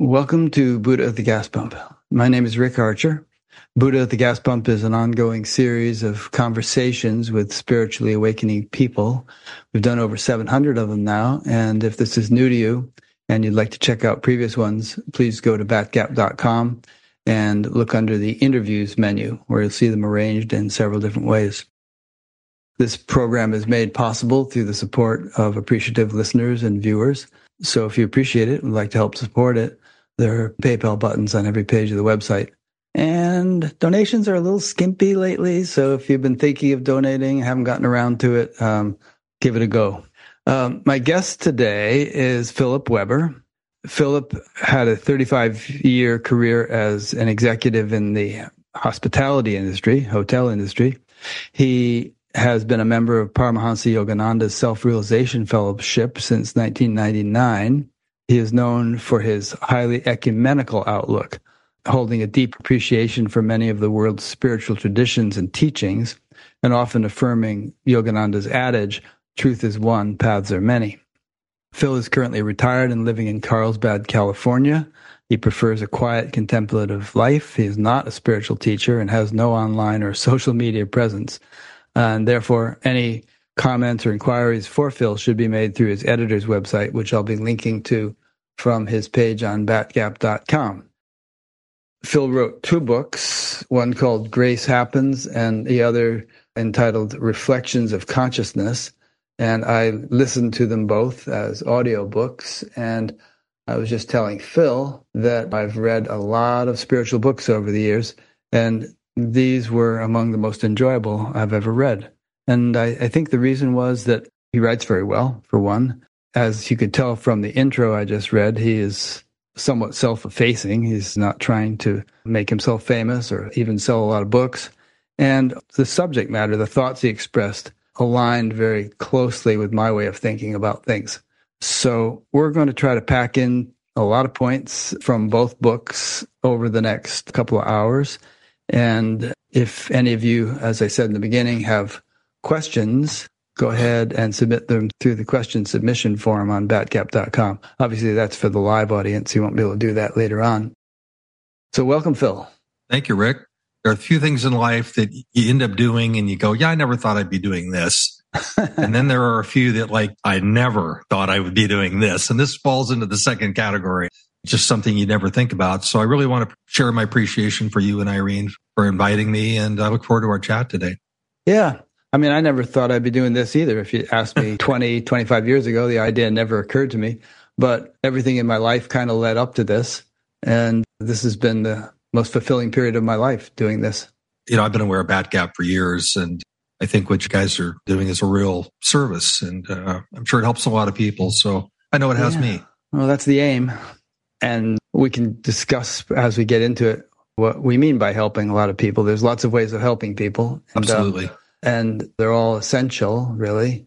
Welcome to Buddha at the Gas Pump. My name is Rick Archer. Buddha at the Gas Pump is an ongoing series of conversations with spiritually awakening people. We've done over 700 of them now, and if this is new to you and you'd like to check out previous ones, please go to batgap.com and look under the interviews menu, where you'll see them arranged in several different ways. This program is made possible through the support of appreciative listeners and viewers. So if you appreciate it and would like to help support it, there are PayPal buttons on every page of the website. And donations are a little skimpy lately, so if you've been thinking of donating, haven't gotten around to it, give it a go. My guest today is Philip Weber. Philip had a 35-year career as an executive in the hospitality industry, hotel industry. He has been a member of Paramahansa Yogananda's Self-Realization Fellowship since 1999. He is known for his highly ecumenical outlook, holding a deep appreciation for many of the world's spiritual traditions and teachings, and often affirming Yogananda's adage, truth is one, paths are many. Phil is currently retired and living in Carlsbad, California. He prefers a quiet, contemplative life. He is not a spiritual teacher and has no online or social media presence. And therefore, any comments or inquiries for Phil should be made through his editor's website, which I'll be linking to from his page on batgap.com. Phil wrote 2 books, one called Grace Happens and the other entitled Reflections of Consciousness. And I listened to them both as audiobooks. And I was just telling Phil that I've read a lot of spiritual books over the years, and these were among the most enjoyable I've ever read. And I think the reason was that he writes very well, for one. As you could tell from the intro I just read, he is somewhat self-effacing. He's not trying to make himself famous or even sell a lot of books. And the subject matter, the thoughts he expressed, aligned very closely with my way of thinking about things. So we're going to try to pack in a lot of points from both books over the next couple of hours. And if any of you, as I said in the beginning, have questions, go ahead and submit them through the question submission form on batgap.com. Obviously, that's for the live audience. You won't be able to do that later on. So welcome, Phil. Thank you, Rick. There are a few things in life that you end up doing and you go, yeah, I never thought I'd be doing this. And then there are a few that I never thought I would be doing this. And this falls into the second category. Just something you never think about. So I really want to share my appreciation for you and Irene for inviting me, and I look forward to our chat today. Yeah. I mean, I never thought I'd be doing this either. If you asked me 20, 25 years ago, the idea never occurred to me. But everything in my life kind of led up to this. And this has been the most fulfilling period of my life doing this. I've been aware of Batgap for years, and I think what you guys are doing is a real service. And I'm sure it helps a lot of people. So I know it has me. Well, that's the aim. And we can discuss as we get into it what we mean by helping a lot of people. There's lots of ways of helping people. And, absolutely. And they're all essential, really.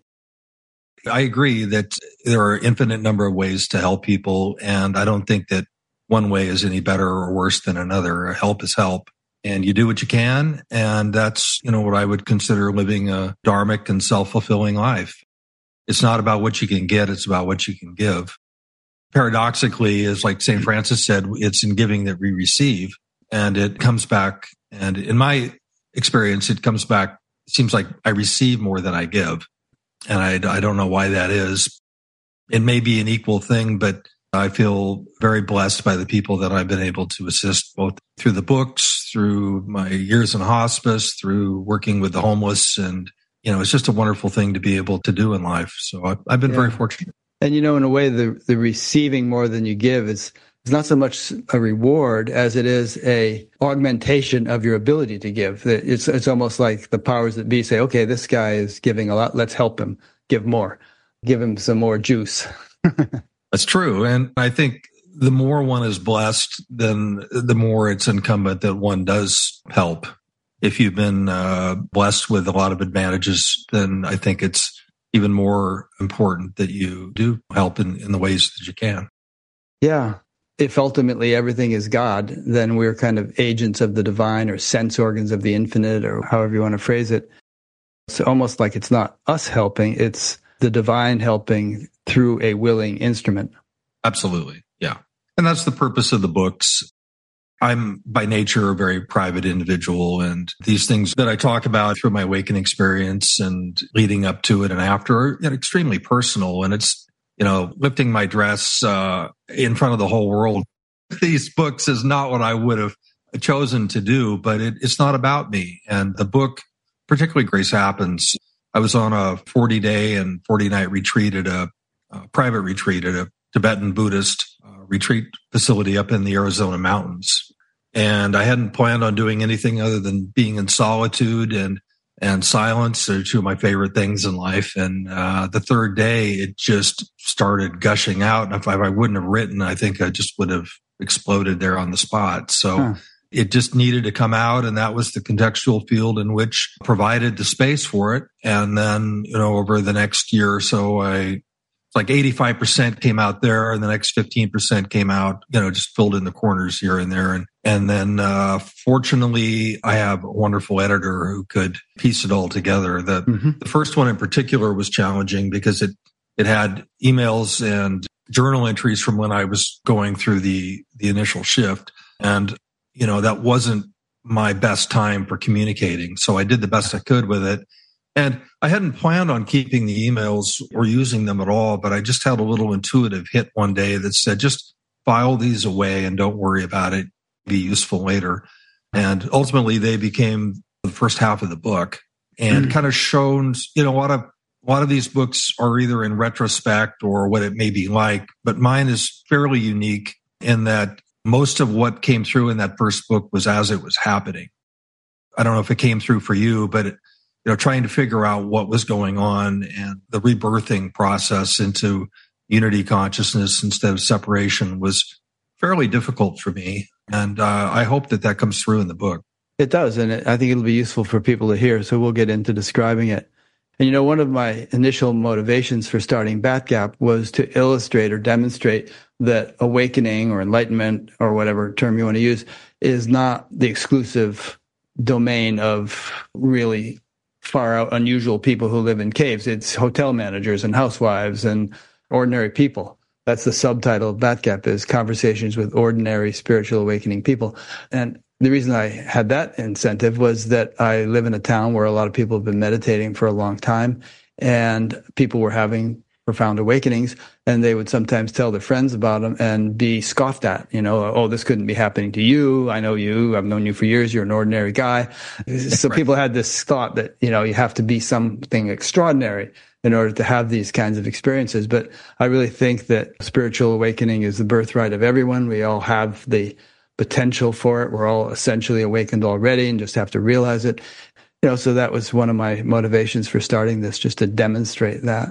I agree that there are an infinite number of ways to help people. And I don't think that one way is any better or worse than another. Help is help. And you do what you can. And that's, what I would consider living a dharmic and self-fulfilling life. It's not about what you can get. It's about what you can give. Paradoxically, is like St. Francis said, it's in giving that we receive, and it comes back. And in my experience, it comes back. It seems like I receive more than I give. And I don't know why that is. It may be an equal thing, but I feel very blessed by the people that I've been able to assist, both through the books, through my years in hospice, through working with the homeless. And, it's just a wonderful thing to be able to do in life. So I've been very fortunate. And, in a way, the receiving more than you give is not so much a reward as it is a augmentation of your ability to give. It's almost like the powers that be say, okay, this guy is giving a lot. Let's help him give more. Give him some more juice. That's true. And I think the more one is blessed, then the more it's incumbent that one does help. If you've been blessed with a lot of advantages, then I think it's even more important that you do help in the ways that you can. Yeah. If ultimately everything is God, then we're kind of agents of the divine or sense organs of the infinite, or however you want to phrase it. It's almost like it's not us helping, it's the divine helping through a willing instrument. Absolutely. Yeah. And that's the purpose of the books. I'm by nature a very private individual, and these things that I talk about through my awakening experience and leading up to it and after are extremely personal. And it's, lifting my dress in front of the whole world. These books is not what I would have chosen to do, but it's not about me. And the book, particularly Grace Happens, I was on a 40-day and 40-night retreat at a private retreat at a Tibetan Buddhist retreat facility up in the Arizona mountains. And I hadn't planned on doing anything other than being in solitude and silence. They're two of my favorite things in life. And the third day, it just started gushing out. And if I wouldn't have written, I think I just would have exploded there on the spot. So it just needed to come out. And that was the contextual field in which provided the space for it. And then, over the next year or so, like 85% came out there, and the next 15% came out, just filled in the corners here and there. And then, fortunately, I have a wonderful editor who could piece it all together. The first one in particular was challenging because it had emails and journal entries from when I was going through the initial shift. And, that wasn't my best time for communicating. So I did the best I could with it. And I hadn't planned on keeping the emails or using them at all, but I just had a little intuitive hit one day that said, just file these away and don't worry about it. Be useful later. And ultimately they became the first half of the book and kind of shown, a lot of these books are either in retrospect or what it may be like, but mine is fairly unique in that most of what came through in that first book was as it was happening. I don't know if it came through for you, but trying to figure out what was going on and the rebirthing process into unity consciousness instead of separation was fairly difficult for me. And I hope that comes through in the book. It does. And I think it'll be useful for people to hear. So we'll get into describing it. And, one of my initial motivations for starting BatGap was to illustrate or demonstrate that awakening or enlightenment or whatever term you want to use is not the exclusive domain of really far out unusual people who live in caves. It's hotel managers and housewives and ordinary people. That's the subtitle of BatGap, is Conversations with Ordinary Spiritual Awakening People. And the reason I had that incentive was that I live in a town where a lot of people have been meditating for a long time, and people were having profound awakenings, and they would sometimes tell their friends about them and be scoffed at. Oh, this couldn't be happening to you. I know you. I've known you for years. You're an ordinary guy. So people had this thought that, you have to be something extraordinary in order to have these kinds of experiences. But I really think that spiritual awakening is the birthright of everyone. We all have the potential for it. We're all essentially awakened already and just have to realize it. So that was one of my motivations for starting this, just to demonstrate that.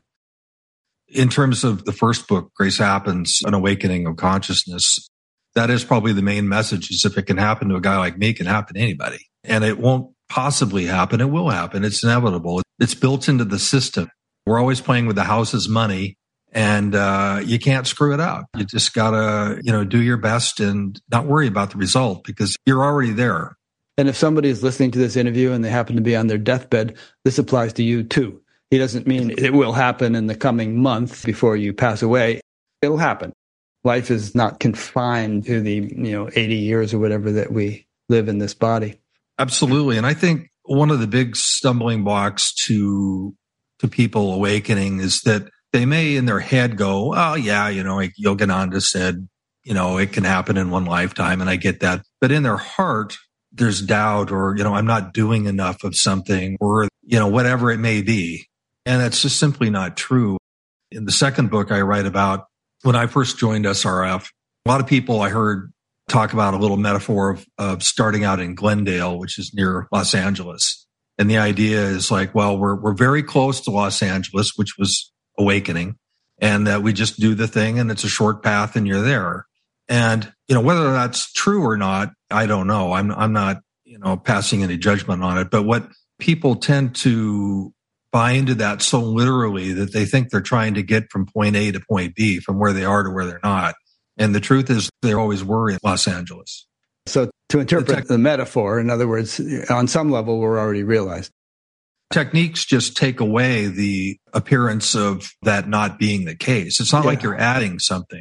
In terms of the first book, Grace Happens, An Awakening of Consciousness, that is probably the main message, is if it can happen to a guy like me, it can happen to anybody. And it won't possibly happen. It will happen. It's inevitable. It's built into the system. We're always playing with the house's money, and you can't screw it up. You just gotta, do your best and not worry about the result, because you're already there. And if somebody is listening to this interview and they happen to be on their deathbed, this applies to you too. He doesn't mean it will happen in the coming month before you pass away. It'll happen. Life is not confined to the 80 years or whatever that we live in this body. Absolutely. And I think one of the big stumbling blocks to people awakening is that they may in their head go, oh yeah, like Yogananda said, it can happen in one lifetime, and I get that. But in their heart, there's doubt, or, I'm not doing enough of something, or, whatever it may be. And that's just simply not true. In the second book, I write about when I first joined SRF, a lot of people I heard talk about a little metaphor of starting out in Glendale, which is near Los Angeles. And the idea is like, well, we're very close to Los Angeles, which was awakening, and that we just do the thing and it's a short path and you're there. And, whether that's true or not, I don't know. I'm not, passing any judgment on it. But what people tend to buy into that so literally that they think they're trying to get from point A to point B, from where they are to where they're not. And the truth is they always were in Los Angeles. So to interpret the metaphor, in other words, on some level, we're already realized. Techniques just take away the appearance of that not being the case. It's not like you're adding something.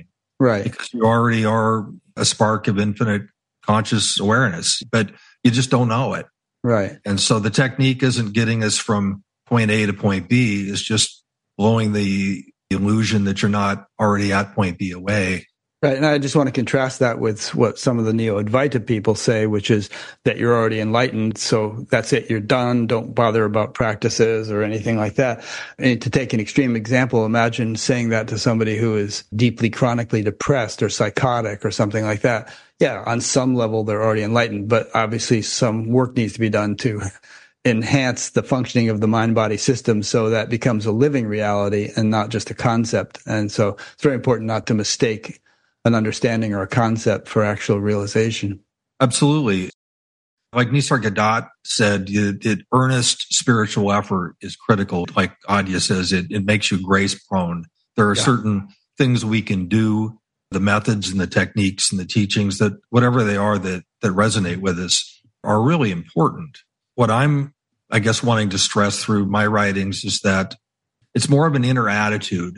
Right. Because you already are a spark of infinite conscious awareness, but you just don't know it. Right. And so the technique isn't getting us from point A to point B. It's just blowing the illusion that you're not already at point B away. Right. And I just want to contrast that with what some of the Neo-Advaita people say, which is that you're already enlightened. So that's it. You're done. Don't bother about practices or anything like that. And to take an extreme example, imagine saying that to somebody who is deeply chronically depressed or psychotic or something like that. Yeah, on some level, they're already enlightened, but obviously some work needs to be done to enhance the functioning of the mind-body system so that becomes a living reality and not just a concept. And so it's very important not to mistake an understanding or a concept for actual realization. Absolutely. Like Nisargadatta said, earnest spiritual effort is critical. Like Adya says, it makes you grace prone. There are certain things we can do, the methods and the techniques and the teachings that whatever they are that resonate with us are really important. What I'm, I guess, wanting to stress through my writings is that it's more of an inner attitude.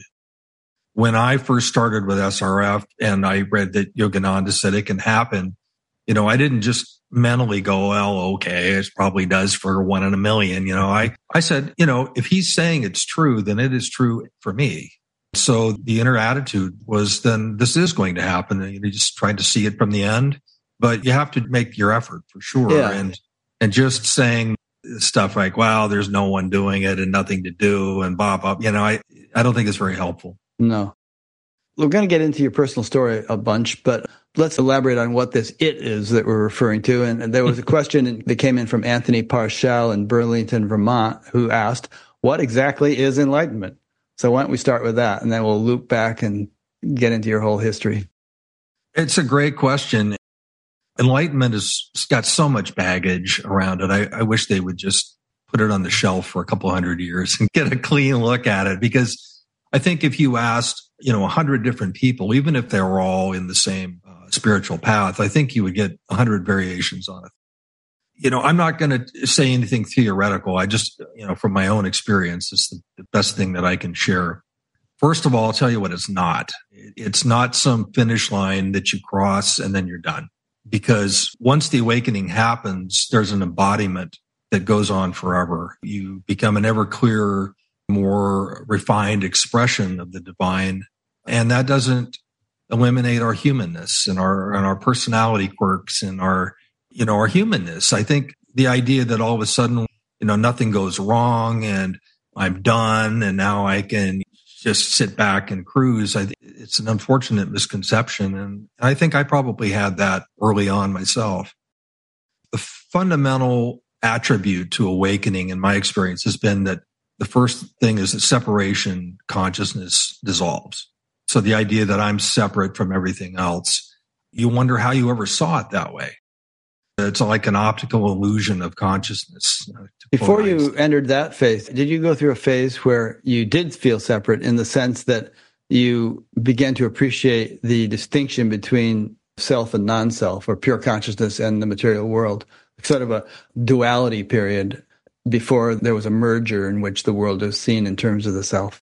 When I first started with SRF and I read that Yogananda said it can happen, I didn't just mentally go, well, okay, it probably does for 1 in a million. I said, if he's saying it's true, then it is true for me. So the inner attitude was then this is going to happen. And you just tried to see it from the end, but you have to make your effort for sure. Yeah. And just saying stuff like, wow, there's no one doing it and nothing to do and blah, blah, I don't think it's very helpful. No. We're going to get into your personal story a bunch, but let's elaborate on what this "it" is that we're referring to. And there was a question that came in from Anthony Parshall in Burlington, Vermont, who asked, what exactly is enlightenment? So why don't we start with that, and then we'll loop back and get into your whole history. It's a great question. Enlightenment has got so much baggage around it. I wish they would just put it on the shelf for a couple 100 years and get a clean look at it, because I think if you asked 100 different people, even if they were all in the same spiritual path, I think you would get 100 variations on it. I'm not going to say anything theoretical. I just, from my own experience, it's the best thing that I can share. First of all, I'll tell you what it's not. It's not some finish line that you cross and then you're done. Because once the awakening happens, there's an embodiment that goes on forever. You become an ever clearer, more refined expression of the divine. And that doesn't eliminate our humanness and our personality quirks and our humanness. I think the idea that all of a sudden, nothing goes wrong and I'm done and now I can just sit back and cruise, it's an unfortunate misconception. And I think I probably had that early on myself. The fundamental attribute to awakening in my experience has been that the first thing is that separation consciousness dissolves. So the idea that I'm separate from everything else, you wonder how you ever saw it that way. It's like an optical illusion of consciousness. Before you entered that phase, did you go through a phase where you did feel separate in the sense that you began to appreciate the distinction between self and non-self, or pure consciousness and the material world, sort of a duality period before there was a merger in which the world is seen in terms of the self?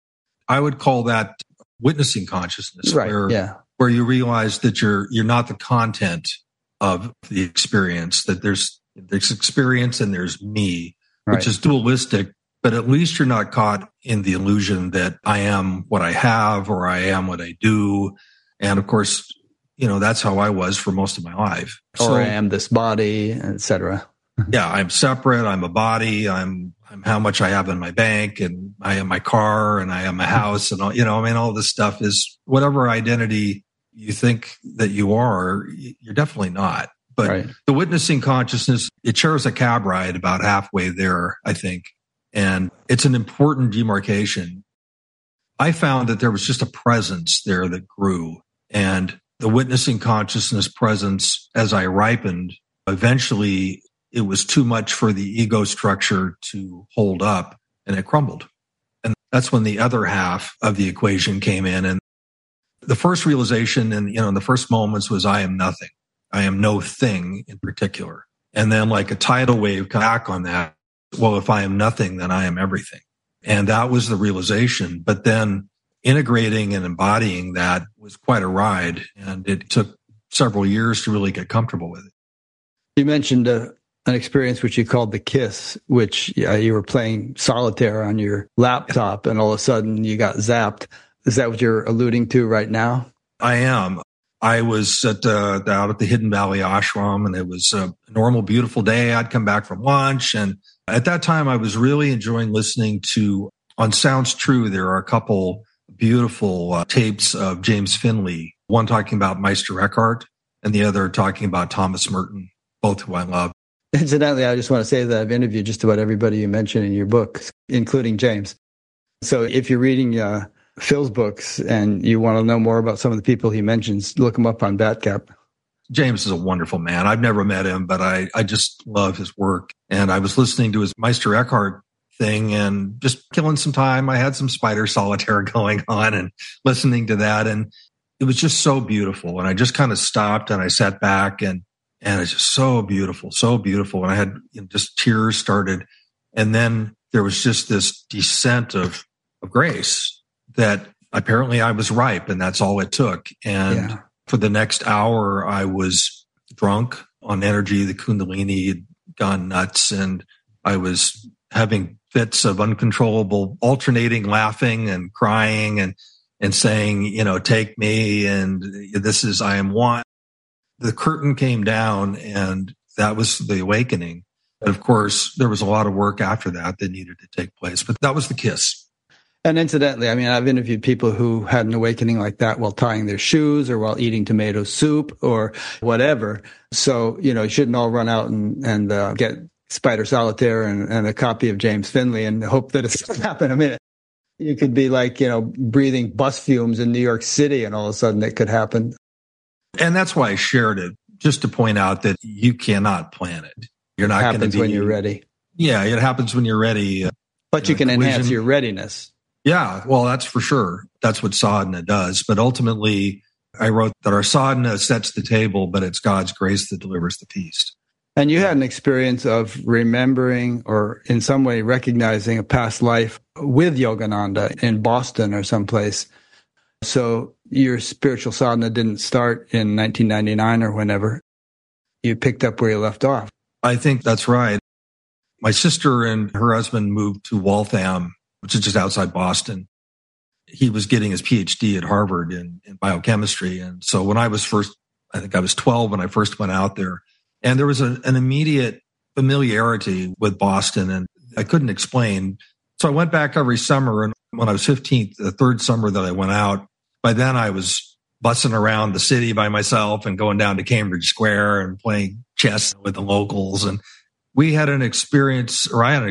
I would call that witnessing consciousness, right? Where you realize that you're not the content of the experience, that there's experience and there's me, which is dualistic, but at least you're not caught in the illusion that I am what I have or I am what I do. And of course, that's how I was for most of my life. Or I am this body, etc. Yeah, I'm separate. I'm a body. I'm how much I have in my bank, and I am my car, and I am a house, and all, all this stuff is whatever identity you think that you are, you're definitely not. But the witnessing consciousness, it shares a cab ride about halfway there, I think. And it's an important demarcation. I found that there was just a presence there that grew. And the witnessing consciousness presence, as I ripened, eventually it was too much for the ego structure to hold up, and it crumbled. And that's when the other half of the equation came in. And the first realization in the first moments was I am nothing. I am no thing in particular. And then like a tidal wave come back on that. Well, if I am nothing, then I am everything. And that was the realization. But then integrating and embodying that was quite a ride. And it took several years to really get comfortable with it. You mentioned an experience which you called the KISS, which you were playing solitaire on your laptop and all of a sudden you got zapped. Is that what you're alluding to right now? I am. I was out at the Hidden Valley Ashram, and it was a normal, beautiful day. I'd come back from lunch. And at that time, I was really enjoying listening to, on Sounds True, there are a couple beautiful tapes of James Finley, one talking about Meister Eckhart and the other talking about Thomas Merton, both who I love. Incidentally, I just want to say that I've interviewed just about everybody you mentioned in your book, including James. So if you're reading Phil's books and you want to know more about some of the people he mentions, look him up on Batcap. James is a wonderful man. I've never met him, but I just love his work. And I was listening to his Meister Eckhart thing and just killing some time. I had some spider solitaire going on and listening to that. And it was just so beautiful. And I just kind of stopped and I sat back and it's just so beautiful, so beautiful. And I had just tears started. And then there was just this descent of grace that apparently I was ripe and that's all it took. And for the next hour, I was drunk on energy. The Kundalini had gone nuts and I was having fits of uncontrollable alternating laughing and crying and saying, take me. And this is, I am one. The curtain came down and that was the awakening. But of course, there was a lot of work after that needed to take place, but that was the KISS. And incidentally, I mean, I've interviewed people who had an awakening like that while tying their shoes or while eating tomato soup or whatever. So, you shouldn't all run out and get Spider Solitaire and a copy of James Finley and hope that it's going to happen. I mean, you could be like, breathing bus fumes in New York City and all of a sudden it could happen. And that's why I shared it, just to point out that you cannot plan it. You're not going to be. It happens when you're ready. Yeah, it happens when you're ready. But you can enhance your readiness. Yeah, well, that's for sure. That's what sadhana does. But ultimately, I wrote that our sadhana sets the table, but it's God's grace that delivers the feast. And you had an experience of remembering or in some way recognizing a past life with Yogananda in Boston or someplace. So your spiritual sadhana didn't start in 1999 or whenever. You picked up where you left off. I think that's right. My sister and her husband moved to Waltham, which is just outside Boston. He was getting his PhD at Harvard in biochemistry. And so when I was I think I was 12 when I first went out there. And there was an immediate familiarity with Boston and I couldn't explain. So I went back every summer. And when I was 15, the third summer that I went out, by then I was bussing around the city by myself and going down to Cambridge Square and playing chess with the locals. And I had an experience.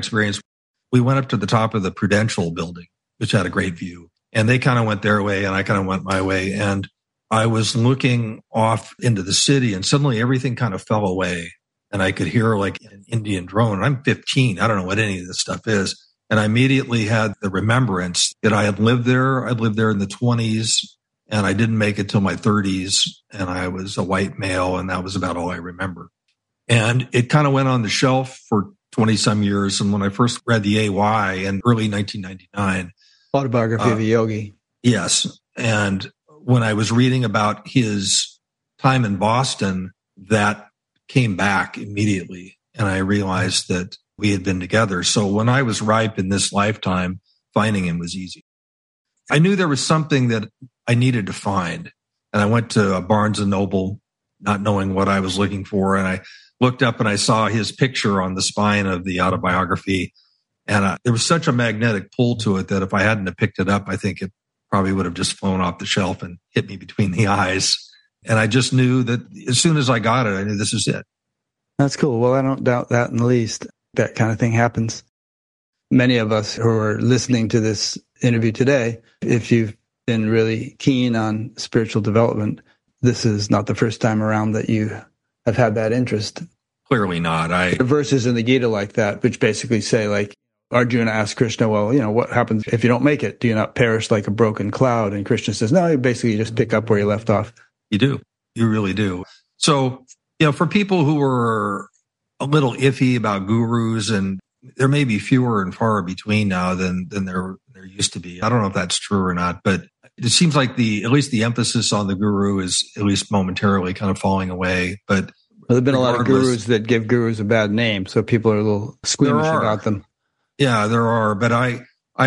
We went up to the top of the Prudential building, which had a great view. And they kind of went their way and I kind of went my way. And I was looking off into the city and suddenly everything kind of fell away. And I could hear like an Indian drone. I'm 15. I don't know what any of this stuff is. And I immediately had the remembrance that I had lived there. I lived there in the 20s and I didn't make it till my 30s. And I was a white male and that was about all I remember. And it kind of went on the shelf for 20 some years. And when I first read the AY in early 1999, Autobiography of a Yogi. Yes. And when I was reading about his time in Boston, that came back immediately. And I realized that we had been together. So when I was ripe in this lifetime, finding him was easy. I knew there was something that I needed to find. And I went to Barnes & Noble, not knowing what I was looking for. And I looked up and I saw his picture on the spine of the autobiography. And there was such a magnetic pull to it that if I hadn't have picked it up, I think it probably would have just flown off the shelf and hit me between the eyes. And I just knew that as soon as I got it, I knew this is it. That's cool. Well, I don't doubt that in the least. That kind of thing happens. Many of us who are listening to this interview today, if you've been really keen on spiritual development, this is not the first time around that you have had that interest. Clearly not. There are verses in the Gita like that, which basically say, like, Arjuna asked Krishna, well, what happens if you don't make it? Do you not perish like a broken cloud? And Krishna says, no, you basically just pick up where you left off. You do. You really do. So, for people who are a little iffy about gurus, and there may be fewer and far between now than there used to be. I don't know if that's true or not, but it seems like at least the emphasis on the guru is at least momentarily kind of falling away. But there have been a lot of gurus that give gurus a bad name, so people are a little squeamish about them. Yeah, there are. But I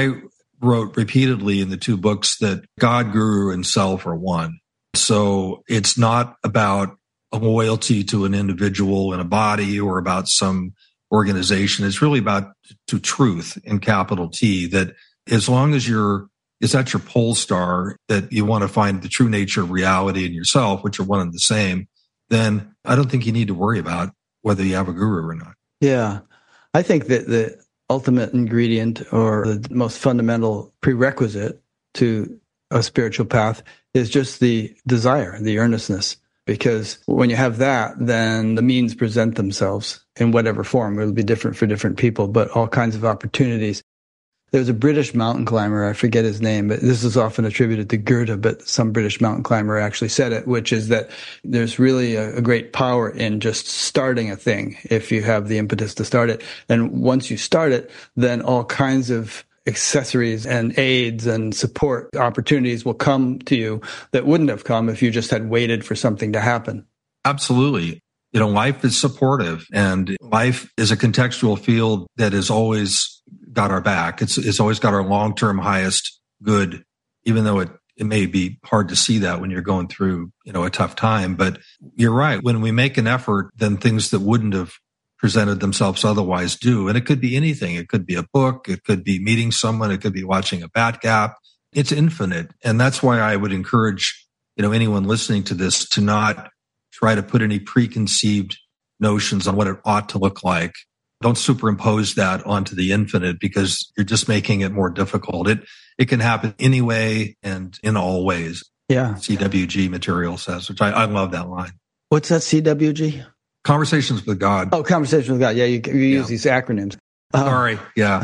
wrote repeatedly in the 2 books that God, guru, and self are one. So it's not about a loyalty to an individual in a body or about some organization. It's really about to truth in capital T, that as long as is that your pole star, that you want to find the true nature of reality in yourself, which are one and the same, then I don't think you need to worry about whether you have a guru or not. Yeah. I think that the ultimate ingredient or the most fundamental prerequisite to a spiritual path is just the desire, the earnestness. Because when you have that, then the means present themselves in whatever form. It'll be different for different people, but all kinds of opportunities. There was a British mountain climber, I forget his name, but this is often attributed to Goethe, but some British mountain climber actually said it, which is that there's really a great power in just starting a thing if you have the impetus to start it. And once you start it, then all kinds of accessories and aids and support opportunities will come to you that wouldn't have come if you just had waited for something to happen. Absolutely. Life is supportive, and life is a contextual field that has always got our back. It's always got our long-term highest good, even though it may be hard to see that when you're going through, a tough time. But you're right. When we make an effort, then things that wouldn't have presented themselves otherwise do. And it could be anything. It could be a book. It could be meeting someone. It could be watching a Batgap. It's infinite. And that's why I would encourage, anyone listening to this to not try to put any preconceived notions on what it ought to look like. Don't superimpose that onto the infinite, because you're just making it more difficult. It can happen anyway and in all ways. Yeah. CWG material says, which I love that line. What's that, CWG? Conversations with God. Oh, Conversations with God. Yeah, you use these acronyms. Sorry. Yeah.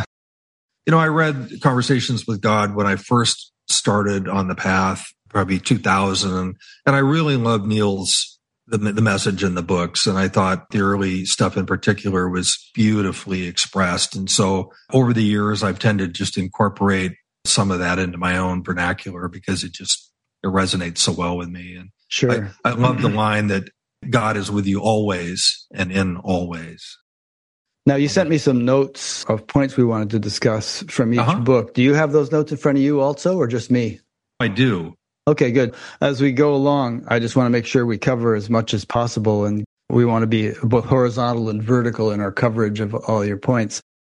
I read Conversations with God when I first started on the path, probably 2000. And I really loved Neil's the message in the books. And I thought the early stuff in particular was beautifully expressed. And so over the years, I've tended just to incorporate some of that into my own vernacular because it resonates so well with me. And sure. I love the line that God is with you always and in all ways. Now, you sent me some notes of points we wanted to discuss from each book. Do you have those notes in front of you also, or just me? I do. Okay, good. As we go along, I just want to make sure we cover as much as possible, and we want to be both horizontal and vertical in our coverage of all your points.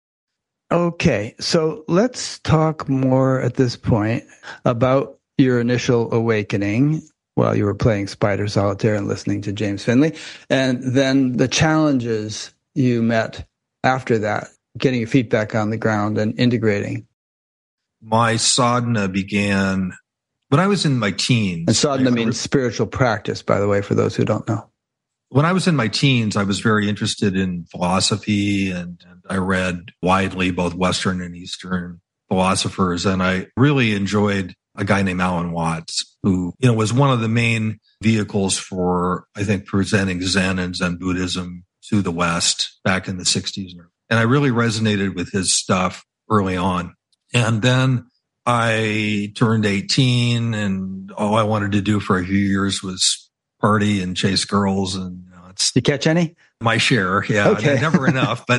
Okay, so let's talk more at this point about your initial awakening while you were playing Spider Solitaire and listening to James Finley, and then the challenges you met after that, getting your feet back on the ground and integrating. My sadhana began when I was in my teens. And sadhana means spiritual practice, by the way, for those who don't know. When I was in my teens, I was very interested in philosophy, and I read widely both Western and Eastern philosophers. And I really enjoyed a guy named Alan Watts, who, was one of the main vehicles for, I think, presenting Zen and Zen Buddhism to the West back in the 60s. And I really resonated with his stuff early on. And then I turned 18, and all I wanted to do for a few years was party and chase girls. And you catch any? My share, yeah. Okay. Never enough, but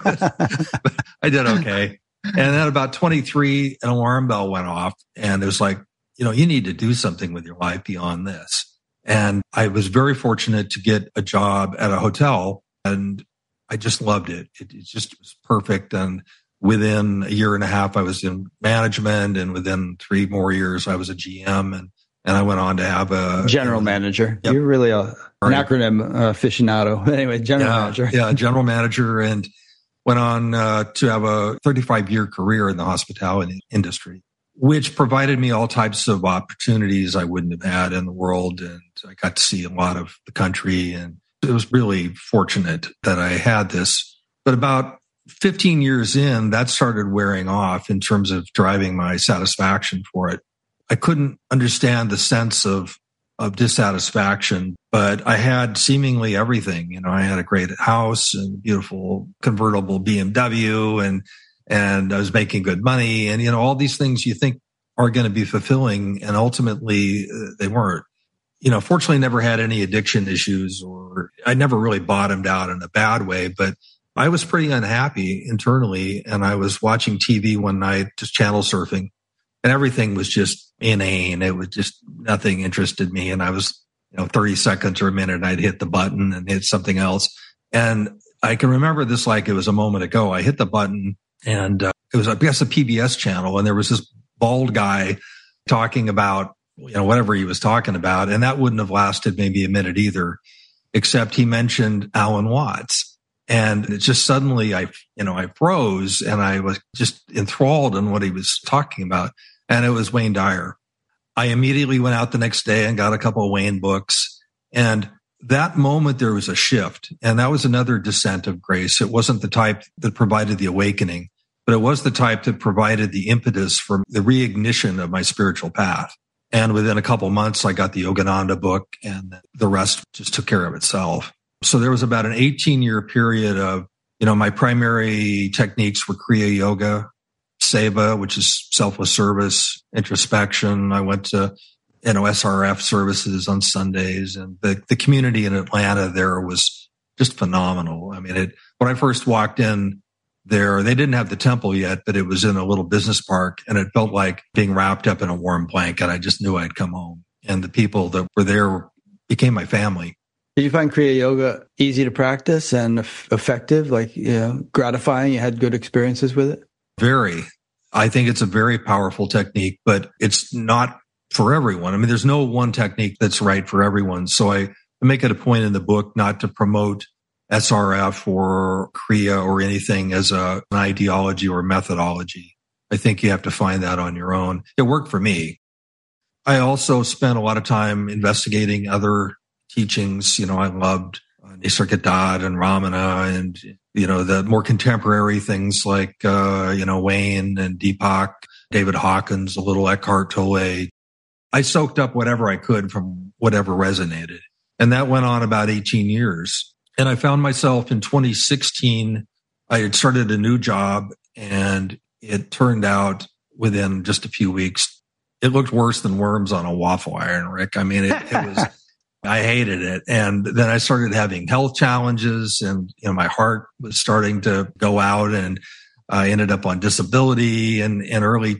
I did okay. And then about 23, an alarm bell went off, and it was like, you need to do something with your life beyond this. And I was very fortunate to get a job at a hotel, and I just loved it. It just was perfect. And within a year and a half, I was in management, and within 3 more years, I was a GM, and I went on to have a general manager. Yep. You're really an acronym aficionado. Anyway, general manager. Yeah, general manager, and went on to have a 35-year career in the hospitality industry, which provided me all types of opportunities I wouldn't have had in the world. And I got to see a lot of the country, and it was really fortunate that I had this. But about 15 years in, that started wearing off in terms of driving my satisfaction for it. I couldn't understand the sense of dissatisfaction, but I had seemingly everything. I had a great house and beautiful convertible BMW, and I was making good money, and all these things you think are going to be fulfilling. And ultimately they weren't. Fortunately never had any addiction issues, or I never really bottomed out in a bad way, but I was pretty unhappy internally. And I was watching TV one night, just channel surfing, and everything was just inane. It was just nothing interested me. And I was, 30 seconds or a minute, and I'd hit the button and hit something else. And I can remember this like it was a moment ago. I hit the button, and it was, I guess, a PBS channel. And there was this bald guy talking about, whatever he was talking about. And that wouldn't have lasted maybe a minute either, except he mentioned Alan Watts. And it just suddenly I froze, and I was just enthralled in what he was talking about. And it was Wayne Dyer. I immediately went out the next day and got a couple of Wayne books. And that moment there was a shift. And that was another descent of grace. It wasn't the type that provided the awakening, but it was the type that provided the impetus for the reignition of my spiritual path. And within a couple of months, I got the Yogananda book, and the rest just took care of itself. So there was about an 18-year period of, my primary techniques were Kriya Yoga, Seva, which is selfless service, introspection. I went to, SRF services on Sundays, and the community in Atlanta there was just phenomenal. I mean, when I first walked in there, they didn't have the temple yet, but it was in a little business park, and it felt like being wrapped up in a warm blanket. I just knew I'd come home, and the people that were there became my family. Did you find Kriya Yoga easy to practice and effective, gratifying? You had good experiences with it? Very. I think it's a very powerful technique, but it's not for everyone. I mean, there's no one technique that's right for everyone. So I make it a point in the book not to promote SRF or Kriya or anything as an ideology or methodology. I think you have to find that on your own. It worked for me. I also spent a lot of time investigating other teachings. I loved Nisargadatta and Ramana, and, the more contemporary things like, Wayne and Deepak, David Hawkins, a little Eckhart Tolle. I soaked up whatever I could from whatever resonated. And that went on about 18 years. And I found myself in 2016, I had started a new job, and it turned out within just a few weeks, it looked worse than worms on a waffle iron, Rick. I mean, it was, I hated it. And then I started having health challenges, and, my heart was starting to go out, and I ended up on disability. And in early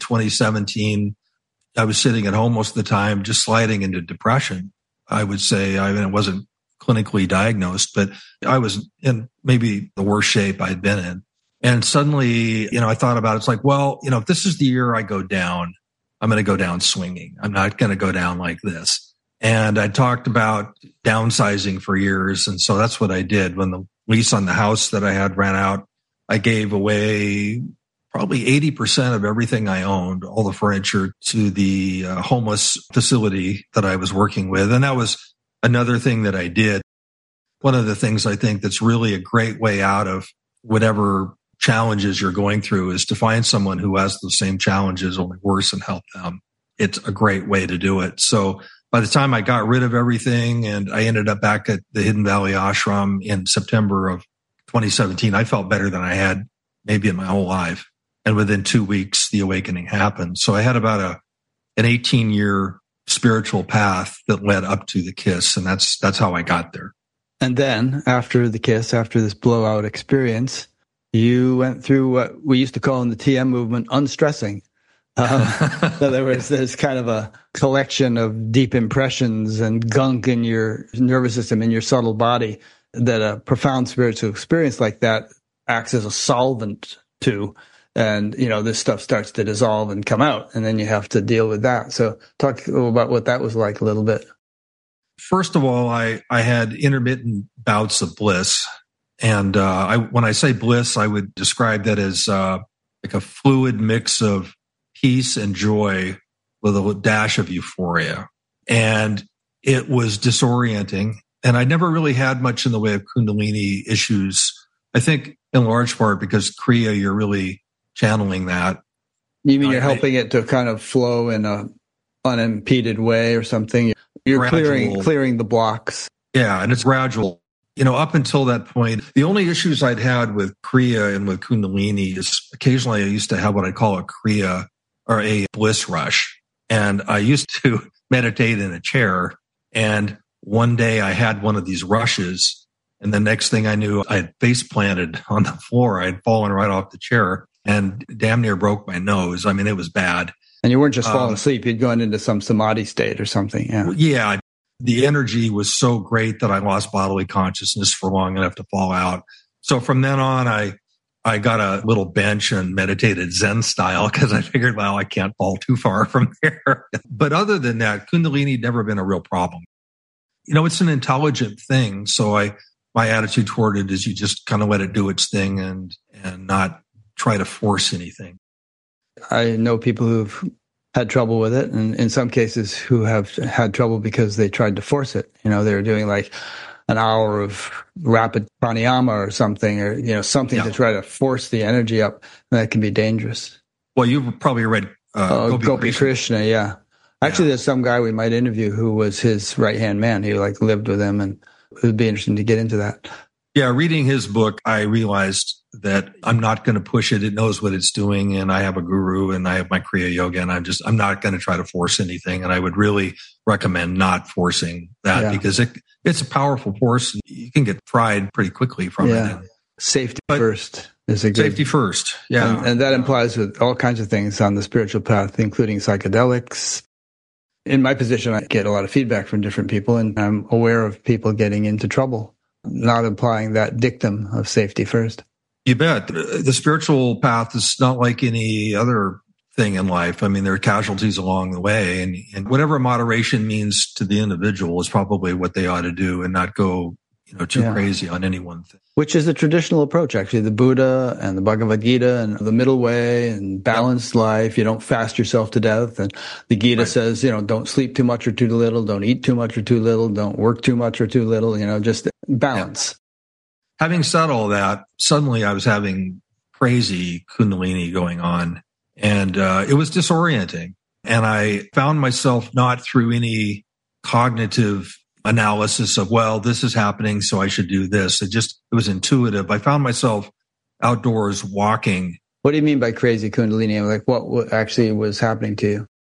2017, I was sitting at home most of the time, just sliding into depression. I would say, it wasn't clinically diagnosed, but I was in maybe the worst shape I'd been in. And suddenly, I thought about it. It's like, well, if this is the year I go down, I'm going to go down swinging. I'm not going to go down like this. And I talked about downsizing for years. And so that's what I did. When the lease on the house that I had ran out, I gave away probably 80% of everything I owned, all the furniture, to the homeless facility that I was working with. And that was another thing that I did. One of the things I think that's really a great way out of whatever challenges you're going through is to find someone who has the same challenges, only worse, and help them. It's a great way to do it. So by the time I got rid of everything and I ended up back at the Hidden Valley Ashram in September of 2017, I felt better than I had maybe in my whole life. And within 2 weeks, the awakening happened. So I had about an 18-year spiritual path that led up to the KISS. And that's how I got there. And then after the KISS, after this blowout experience, you went through what we used to call in the TM movement, unstressing. In other words, there's kind of a collection of deep impressions and gunk in your nervous system, in your subtle body, that a profound spiritual experience like that acts as a solvent to. And, this stuff starts to dissolve and come out, and then you have to deal with that. So talk about what that was like a little bit. First of all, I had intermittent bouts of bliss. And when I say bliss, I would describe that as like a fluid mix of peace and joy with a dash of euphoria. And it was disorienting. And I never really had much in the way of Kundalini issues. I think in large part because Kriya, you're really channeling that. You mean you're helping it to kind of flow in a unimpeded way or something? You're clearing the blocks. Yeah, and it's gradual. Up until that point, the only issues I'd had with Kriya and with Kundalini is occasionally I used to have what I call a Kriya or a bliss rush. And I used to meditate in a chair. And one day I had one of these rushes. And the next thing I knew, I had face planted on the floor. I had fallen right off the chair and damn near broke my nose. I mean, it was bad. And you weren't just falling asleep. You'd gone into some samadhi state or something. Yeah. Yeah. The energy was so great that I lost bodily consciousness for long enough to fall out. So from then on, I got a little bench and meditated Zen style because I figured, well, I can't fall too far from there. But other than that, Kundalini never been a real problem. You know, it's an intelligent thing. So my attitude toward it is you just kind of let it do its thing and not try to force anything. I know people who've had trouble with it, and in some cases who have had trouble because they tried to force it. You know, they were doing like an hour of rapid pranayama or something, or, you know, something to try to force the energy up. And that can be dangerous. Well, you've probably read Gopi Krishna. Yeah. Actually, there's some guy we might interview who was his right-hand man. He like lived with him, and it would be interesting to get into that. Yeah, reading his book, I realized that I'm not going to push it. It knows what it's doing, and I have a guru, and I have my Kriya Yoga, and I'm not going to try to force anything. And I would really recommend not forcing that because it's a powerful force. You can get fried pretty quickly from it. Safety first is a good safety first. Yeah, and that implies with all kinds of things on the spiritual path, including psychedelics. In my position, I get a lot of feedback from different people, and I'm aware of people getting into trouble, not applying that dictum of safety first. You bet. The spiritual path is not like any other thing in life. I mean, there are casualties along the way, and whatever moderation means to the individual is probably what they ought to do, and not go, you know, too crazy on any one thing. Which is the traditional approach, actually. The Buddha and the Bhagavad Gita and the middle way and balanced life. You don't fast yourself to death. And the Gita says, you know, don't sleep too much or too little. Don't eat too much or too little. Don't work too much or too little. You know, just balance. Yeah. Having said all that, suddenly I was having crazy Kundalini going on, and it was disorienting. And I found myself not through any cognitive analysis of, well, this is happening, so I should do this. It was intuitive. I found myself outdoors walking. What do you mean by crazy Kundalini? Like what actually was happening to you?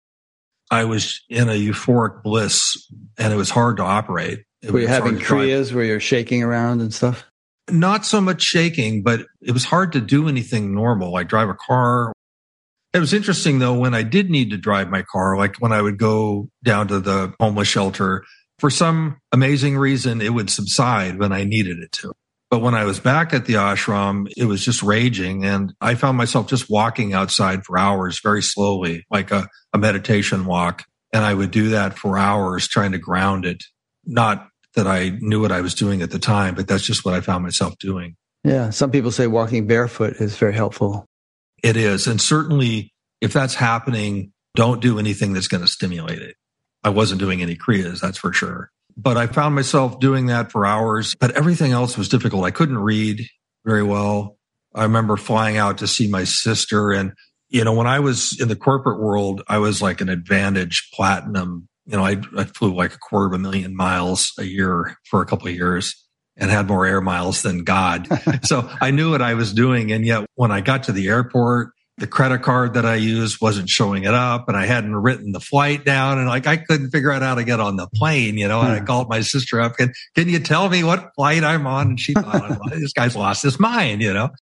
I was in a euphoric bliss, and it was hard to operate. Were you having kriyas where you're shaking around and stuff? Not so much shaking, but it was hard to do anything normal, like drive a car. It was interesting, though, when I did need to drive my car, like when I would go down to the homeless shelter, for some amazing reason, it would subside when I needed it to. But when I was back at the ashram, it was just raging. And I found myself just walking outside for hours very slowly, like a meditation walk. And I would do that for hours, trying to ground it. Not that I knew what I was doing at the time, but that's just what I found myself doing. Yeah. Some people say walking barefoot is very helpful. It is. And certainly if that's happening, don't do anything that's going to stimulate it. I wasn't doing any kriyas, that's for sure. But I found myself doing that for hours, but everything else was difficult. I couldn't read very well. I remember flying out to see my sister. And, you know, when I was in the corporate world, I was like an Advantage Platinum. You know, I flew like 250,000 miles a year for a couple of years and had more air miles than God. So I knew what I was doing. And yet when I got to the airport, the credit card that I used wasn't showing it up, and I hadn't written the flight down, and like I couldn't figure out how to get on the plane, you know, and I called my sister up, can you tell me what flight I'm on? And she thought, this guy's lost his mind, you know?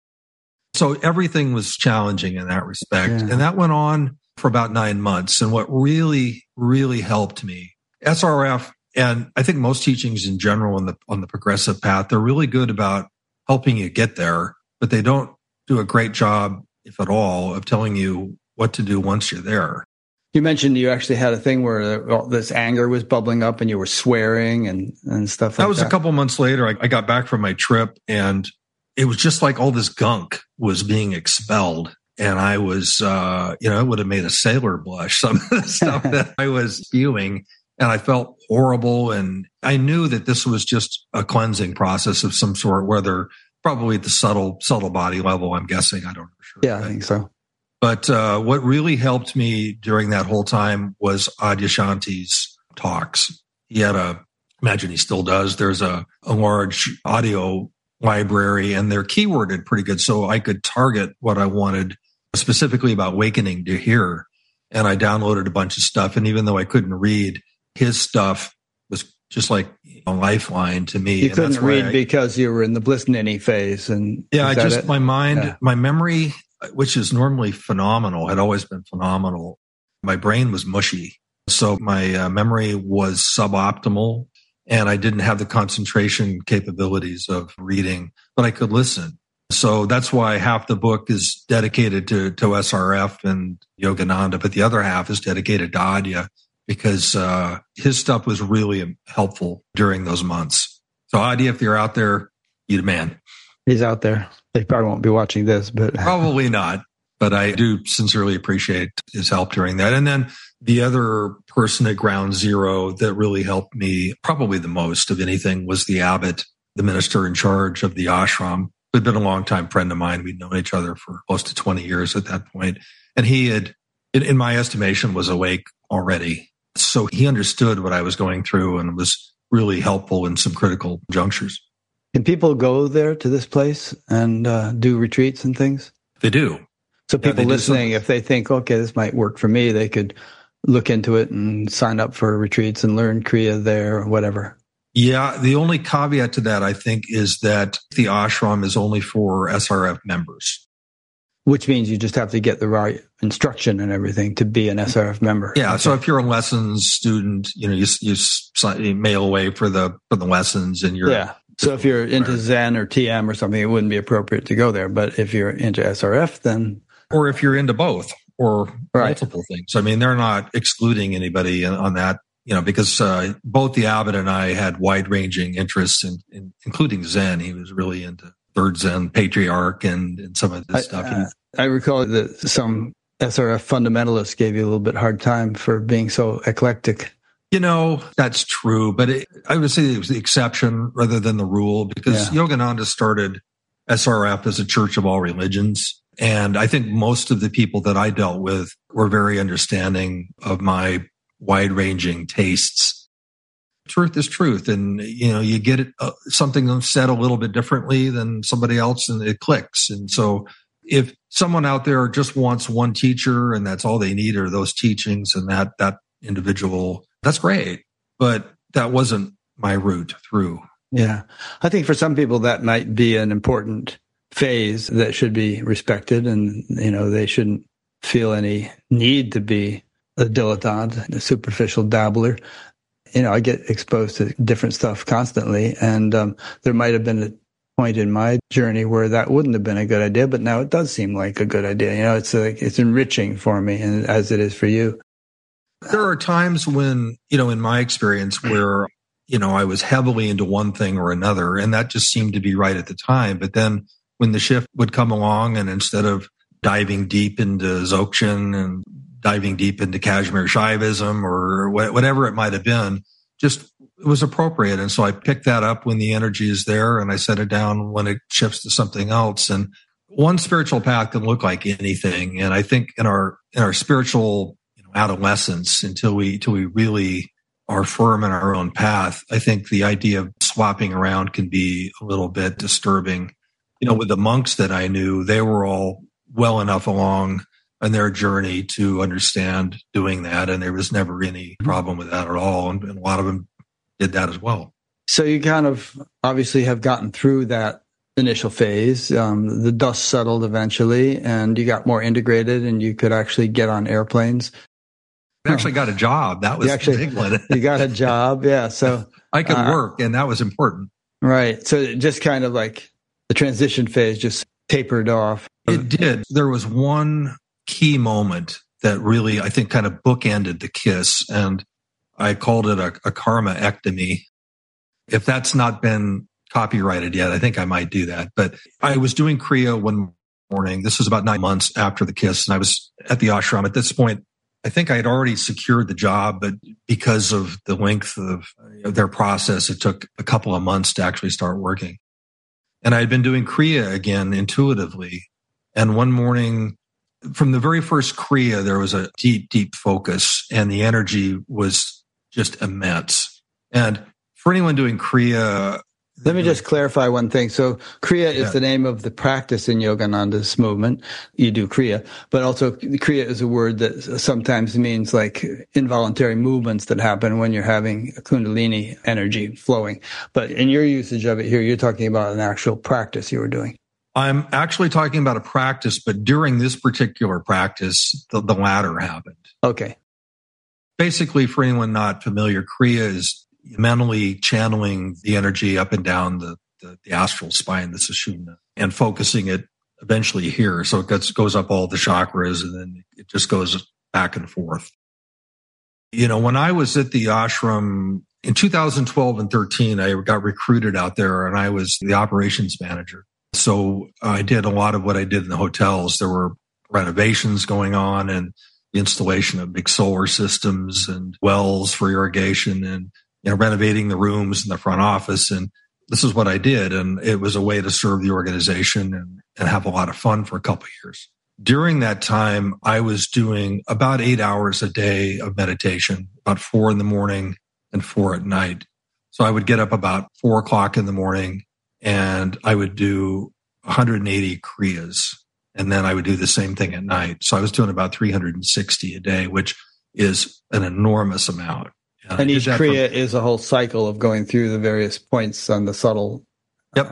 So everything was challenging in that respect. Yeah. And that went on for about 9 months. And what really, really helped me, SRF, and I think most teachings in general on the progressive path, they're really good about helping you get there, but they don't do a great job, if at all, of telling you what to do once you're there. You mentioned you actually had a thing where this anger was bubbling up and you were swearing and stuff like that. That was a couple months later. I got back from my trip, and it was just like all this gunk was being expelled. And I was, it would have made a sailor blush, some of the stuff that I was spewing. And I felt horrible. And I knew that this was just a cleansing process of some sort, whether probably at the subtle body level, I'm guessing. I don't know for sure. Yeah, I think so. But what really helped me during that whole time was Adyashanti's talks. He had imagine he still does, there's a large audio library, and they're keyworded pretty good. So I could target what I wanted specifically about awakening to hear. and I downloaded a bunch of stuff. And even though I couldn't read, his stuff was just like a lifeline to me. You couldn't read because you were in the bliss ninny phase. And my mind, my memory, which is normally phenomenal, had always been phenomenal. My brain was mushy. So my memory was suboptimal, and I didn't have the concentration capabilities of reading, but I could listen. So that's why half the book is dedicated to SRF and Yogananda, but the other half is dedicated to Adya, because his stuff was really helpful during those months. So Adya, if you're out there, you're the man. He's out there. They probably won't be watching this, but probably not. But I do sincerely appreciate his help during that. And then the other person at ground zero that really helped me probably the most of anything was the abbot, the minister in charge of the ashram, who'd been a longtime friend of mine. We'd known each other for close to 20 years at that point. And he had, in my estimation, was awake already. So he understood what I was going through and was really helpful in some critical junctures. Can people go there to this place and do retreats and things? They do. So people listening, if they think, okay, this might work for me, they could look into it and sign up for retreats and learn Kriya there or whatever. Yeah. The only caveat to that, I think, is that the ashram is only for SRF members. Which means you just have to get the right instruction and everything to be an SRF member. Yeah. Okay. So if you're a lessons student, you mail away for the lessons, and you're. Yeah. So if you're into Zen or TM or something, it wouldn't be appropriate to go there. But if you're into SRF, then. Or if you're into both or multiple things. I mean, they're not excluding anybody on that, because both the abbot and I had wide-ranging interests in including Zen. He was really into Third Zen Patriarch and some of this stuff. I recall that some SRF fundamentalists gave you a little bit hard time for being so eclectic. That's true, but I would say it was the exception rather than the rule, because Yogananda started SRF as a church of all religions. And I think most of the people that I dealt with were very understanding of my wide-ranging tastes. Truth is truth. And, you get something said a little bit differently than somebody else and it clicks. And so if someone out there just wants one teacher and that's all they need are those teachings and that individual, that's great. But that wasn't my route through. Yeah. I think for some people that might be an important phase that should be respected, and they shouldn't feel any need to be a dilettante, a superficial dabbler. I get exposed to different stuff constantly, and there might have been a point in my journey where that wouldn't have been a good idea, but now it does seem like a good idea. It's enriching for me, and as it is for you. There are times when, in my experience where, I was heavily into one thing or another, and that just seemed to be right at the time. But then when the shift would come along, and instead of diving deep into Dzogchen and diving deep into Kashmir Shaivism or whatever it might have been, just it was appropriate. And so I picked that up when the energy is there, and I set it down when it shifts to something else. And one spiritual path can look like anything. And I think in our spiritual adolescence, until we really are firm in our own path, I think the idea of swapping around can be a little bit disturbing. With the monks that I knew, they were all well enough along in their journey to understand doing that. And there was never any problem with that at all. And a lot of them did that as well. So you kind of obviously have gotten through that initial phase. The dust settled eventually, and you got more integrated, and you could actually get on airplanes. I actually got a job. That was the big one. You got a job. Yeah. So I could work, and that was important. Right. So it just kind of like the transition phase just tapered off. It did. There was one key moment that really, I think, kind of bookended the KISS, and I called it a karma-ectomy. If that's not been copyrighted yet, I think I might do that. But I was doing Kriya one morning. This was about 9 months after the KISS, and I was at the ashram. At this point, I think I had already secured the job, but because of the length of their process, it took a couple of months to actually start working. And I had been doing Kriya again intuitively. And one morning, from the very first Kriya, there was a deep, deep focus, and the energy was just immense. And for anyone doing Kriya, Let me just clarify one thing. So Kriya is the name of the practice in Yogananda's movement. You do Kriya, but also Kriya is a word that sometimes means like involuntary movements that happen when you're having a Kundalini energy flowing. But in your usage of it here, you're talking about an actual practice you were doing. I'm actually talking about a practice, but during this particular practice, the latter happened. Okay. Basically, for anyone not familiar, Kriya is mentally channeling the energy up and down the astral spine, the Sushumna, and focusing it eventually here. So it goes up all the chakras, and then it just goes back and forth. When I was at the ashram in 2012 and 13, I got recruited out there, and I was the operations manager. So I did a lot of what I did in the hotels. There were renovations going on and the installation of big solar systems and wells for irrigation and renovating the rooms in the front office. And this is what I did. And it was a way to serve the organization and have a lot of fun for a couple of years. During that time, I was doing about 8 hours a day of meditation, about 4 in the morning and 4 at night. So I would get up about 4 o'clock in the morning and I would do 180 Kriyas. And then I would do the same thing at night. So I was doing about 360 a day, which is an enormous amount. And each Kriya is a whole cycle of going through the various points on the subtle. Yep.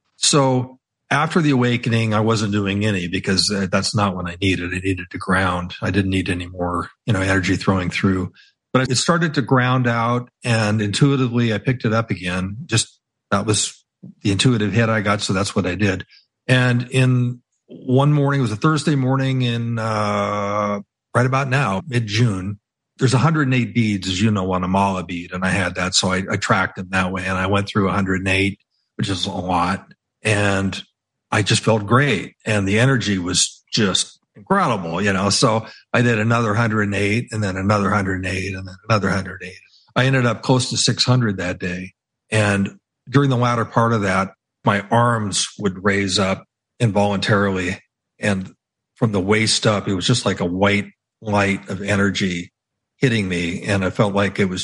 So after the awakening, I wasn't doing any because that's not what I needed. I needed to ground. I didn't need any more, energy throwing through. But it started to ground out, and intuitively I picked it up again. That was the intuitive hit I got, so that's what I did. And in one morning, it was a Thursday morning in right about now, mid-June. There's 108 beads, as you know, on a mala bead, and I had that, so I tracked them that way, and I went through 108, which is a lot, and I just felt great, and the energy was just incredible, So I did another 108, and then another 108, and then another 108. I ended up close to 600 that day, and during the latter part of that, my arms would raise up involuntarily, and from the waist up, it was just like a white light of energy hitting me. And I felt like it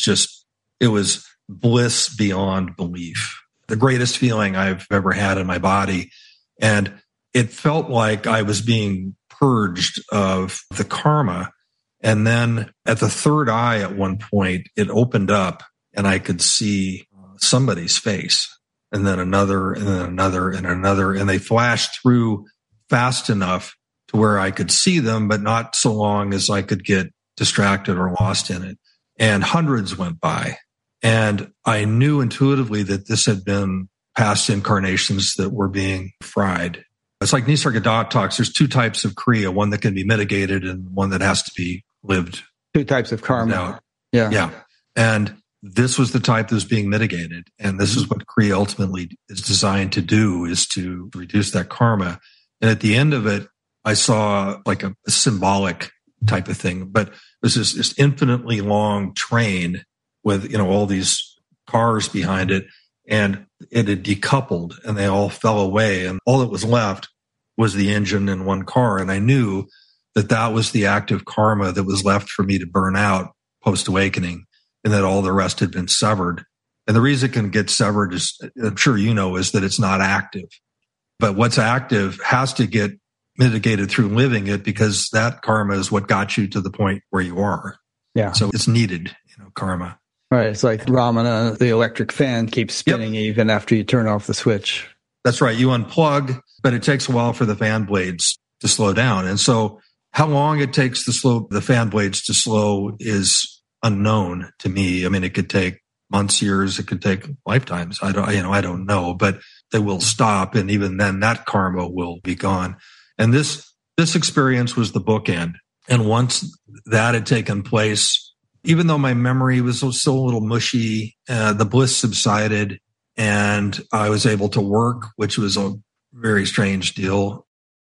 was bliss beyond belief, the greatest feeling I've ever had in my body. And it felt like I was being purged of the karma. And then at the third eye, at one point, it opened up and I could see somebody's face, and then another, and then another, and another. And they flashed through fast enough to where I could see them, but not so long as I could get distracted or lost in it. And hundreds went by. And I knew intuitively that this had been past incarnations that were being fried. It's like Nisargadatta talks. There's 2 types of Kriya, one that can be mitigated and one that has to be lived. 2 types of karma. Out. Yeah. And this was the type that was being mitigated. And this is what Kriya ultimately is designed to do, is to reduce that karma. And at the end of it, I saw like a symbolic type of thing, but it was this infinitely long train with, all these cars behind it, and it had decoupled and they all fell away. And all that was left was the engine and one car. And I knew that that was the active karma that was left for me to burn out post-awakening, and that all the rest had been severed. And the reason it can get severed is, I'm sure you know, is that it's not active. But what's active has to get mitigated through living it, because that karma is what got you to the point where you are. Yeah. So it's needed, karma. Right. It's like Ramana, the electric fan keeps spinning even after you turn off the switch. That's right. You unplug, but it takes a while for the fan blades to slow down. And so how long it takes the fan blades to slow is unknown to me. I mean, it could take months, years, it could take lifetimes. I don't know, but they will stop. And even then that karma will be gone. And this experience was the bookend. And once that had taken place, even though my memory was still a little mushy, the bliss subsided and I was able to work, which was a very strange deal.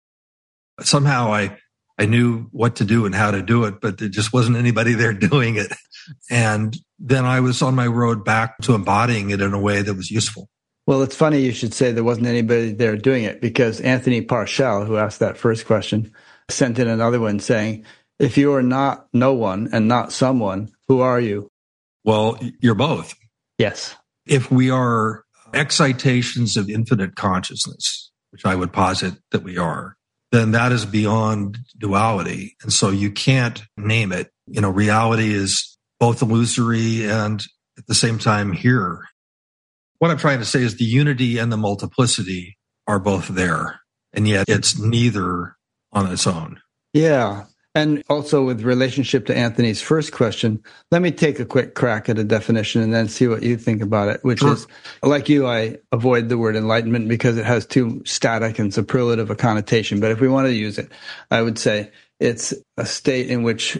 Somehow I knew what to do and how to do it, but there just wasn't anybody there doing it. And then I was on my road back to embodying it in a way that was useful. Well, it's funny you should say there wasn't anybody there doing it, because Anthony Parshall, who asked that first question, sent in another one saying, if you are not no one and not someone, who are you? Well, you're both. Yes. If we are excitations of infinite consciousness, which I would posit that we are, then that is beyond duality. And so you can't name it. Reality is both illusory and at the same time here. What I'm trying to say is the unity and the multiplicity are both there, and yet it's neither on its own. Yeah. And also with relationship to Anthony's first question, let me take a quick crack at a definition and then see what you think about it, which is, like you, I avoid the word enlightenment because it has too static and superlative a connotation. But if we want to use it, I would say it's a state in which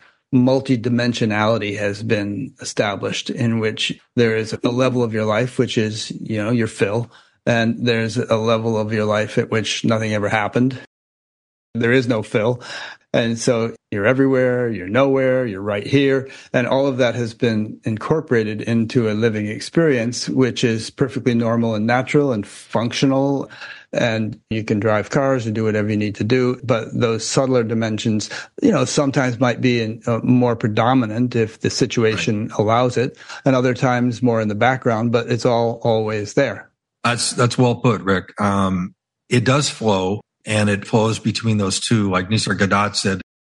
multidimensionality has been established, in which there is a level of your life, which is, your fill, and there's a level of your life at which nothing ever happened. There is no fill. And so you're everywhere, you're nowhere, you're right here. And all of that has been incorporated into a living experience, which is perfectly normal and natural and functional. And you can drive cars and do whatever you need to do. But those subtler dimensions, sometimes might be more predominant if the situation allows it, and other times more in the background, but it's all always there. That's well put, Rick. It does flow. And it flows between those two. Like Nisargadatta said,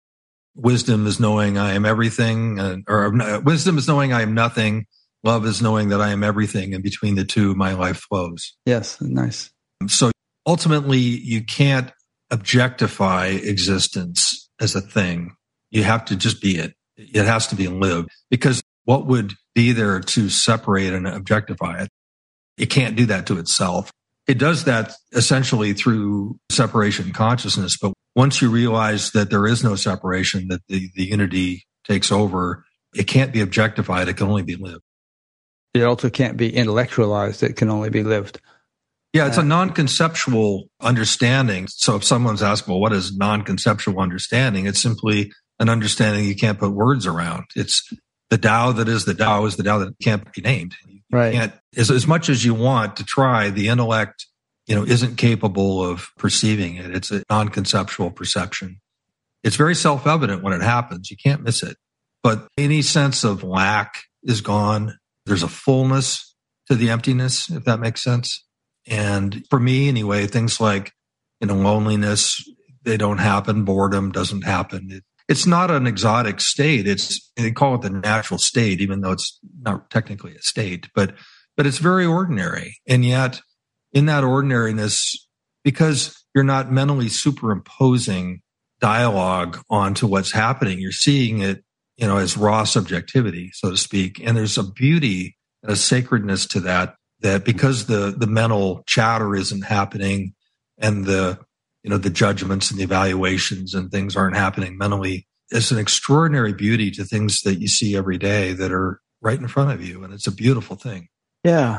wisdom is knowing I am everything, or wisdom is knowing I am nothing. Love is knowing that I am everything. And between the two, my life flows. Yes, nice. So ultimately, you can't objectify existence as a thing. You have to just be it. It has to be lived. Because what would be there to separate and objectify it? It can't do that to itself. It does that essentially through separation consciousness. But once you realize that there is no separation, that the unity takes over, it can't be objectified. It can only be lived. It also can't be intellectualized. It can only be lived. Yeah, it's a non-conceptual understanding. So if someone's asked, well, what is non-conceptual understanding? It's simply an understanding you can't put words around. It's the Tao that is the Tao that can't be named. Right. Can't, as much as you want to try, the intellect, isn't capable of perceiving it. It's a non-conceptual perception. It's very self-evident when it happens. You can't miss it. But any sense of lack is gone. There's a fullness to the emptiness, if that makes sense. And for me, anyway, things like, loneliness, they don't happen. Boredom doesn't happen. It's not an exotic state. They call it the natural state, even though it's not technically a state, but it's very ordinary. And yet in that ordinariness, because you're not mentally superimposing dialogue onto what's happening, you're seeing it, as raw subjectivity, so to speak. And there's a beauty and a sacredness to that because the mental chatter isn't happening and the judgments and the evaluations and things aren't happening mentally. It's an extraordinary beauty to things that you see every day that are right in front of you. And it's a beautiful thing. Yeah.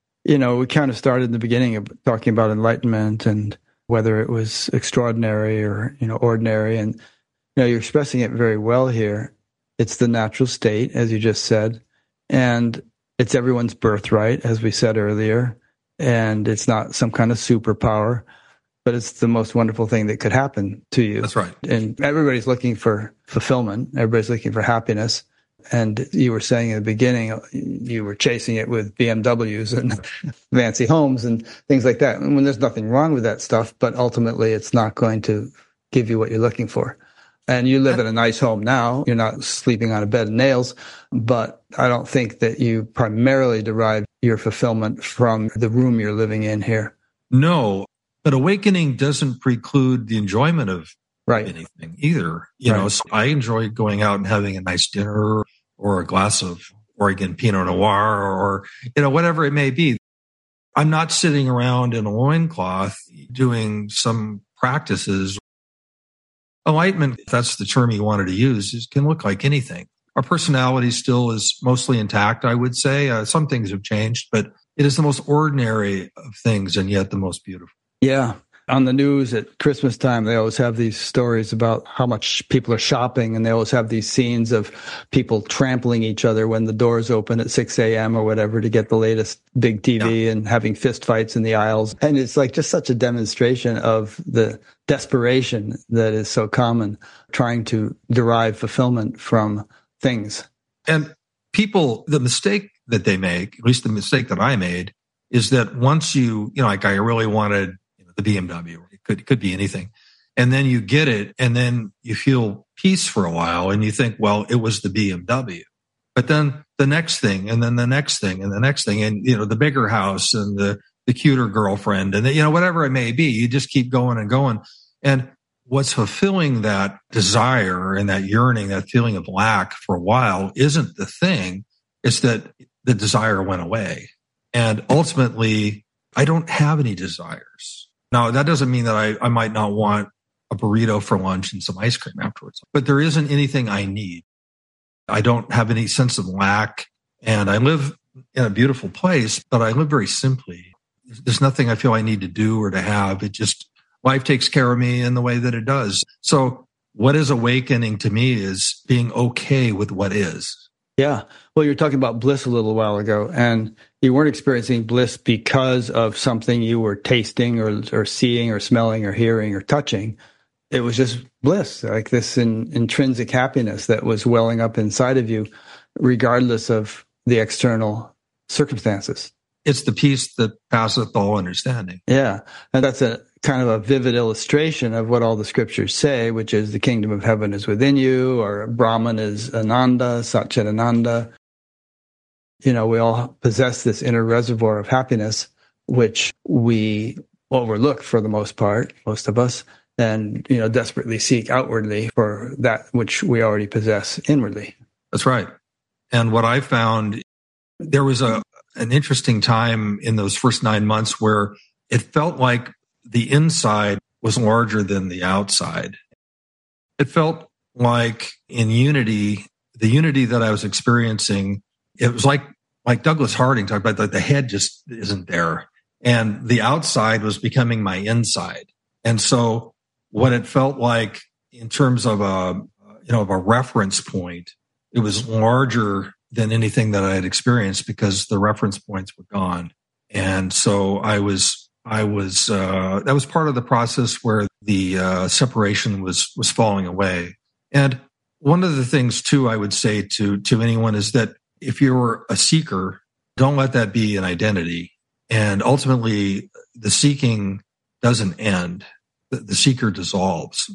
We kind of started in the beginning of talking about enlightenment and whether it was extraordinary or, ordinary. And, you're expressing it very well here. It's the natural state, as you just said, and it's everyone's birthright, as we said earlier. And it's not some kind of superpower, but it's the most wonderful thing that could happen to you. That's right. And everybody's looking for fulfillment. Everybody's looking for happiness. And you were saying in the beginning, you were chasing it with BMWs and fancy homes and things like that. And when there's nothing wrong with that stuff, but ultimately it's not going to give you what you're looking for. And you live in a nice home now. You're not sleeping on a bed of nails, but I don't think that you primarily derive your fulfillment from the room you're living in here. No, but awakening doesn't preclude the enjoyment of anything either. So I enjoy going out and having a nice dinner or a glass of Oregon Pinot Noir or, whatever it may be. I'm not sitting around in a loincloth doing some practices. Enlightenment, if that's the term you wanted to use, can look like anything. Our personality still is mostly intact, I would say. Some things have changed, but it is the most ordinary of things and yet the most beautiful. Yeah. On the news at Christmas time, they always have these stories about how much people are shopping, and they always have these scenes of people trampling each other when the doors open at 6 a.m. or whatever to get the latest big TV and having fist fights in the aisles. And it's like just such a demonstration of the desperation that is so common, trying to derive fulfillment from things. And people, the mistake that they make, at least the mistake that I made, is that once like I really wanted the BMW, it could be anything. And then you get it and then you feel peace for a while and you think, well, it was the BMW. But then the next thing and then the next thing and the next thing and, the bigger house and the cuter girlfriend and, whatever it may be, you just keep going and going. And what's fulfilling that desire and that yearning, that feeling of lack for a while isn't the thing. It's that the desire went away. And ultimately, I don't have any desires. Now, that doesn't mean that I might not want a burrito for lunch and some ice cream afterwards, but there isn't anything I need. I don't have any sense of lack. And I live in a beautiful place, but I live very simply. There's nothing I feel I need to do or to have. It just, life takes care of me in the way that it does. So what is awakening to me is being okay with what is. Yeah. Well, you were talking about bliss a little while ago, and you weren't experiencing bliss because of something you were tasting or seeing or smelling or hearing or touching. It was just bliss, like this intrinsic happiness that was welling up inside of you, regardless of the external circumstances. It's the peace that passeth all understanding. Yeah. And that's a kind of a vivid illustration of what all the scriptures say, which is the kingdom of heaven is within you, or Brahman is Ananda, Satchitananda. We all possess this inner reservoir of happiness, which we overlook for the most part, most of us, and, desperately seek outwardly for that which we already possess inwardly. That's right. And what I found, there was an interesting time in those first 9 months where it felt like the inside was larger than the outside. It felt like in unity, the unity that I was experiencing, it was like Douglas Harding talked about, that the head just isn't there. And the outside was becoming my inside. And so what it felt like in terms of a reference point, it was larger than anything that I had experienced because the reference points were gone. And so that was part of the process where the separation was falling away. And one of the things too, I would say to anyone is that if you're a seeker, don't let that be an identity. And ultimately the seeking doesn't end. The seeker dissolves.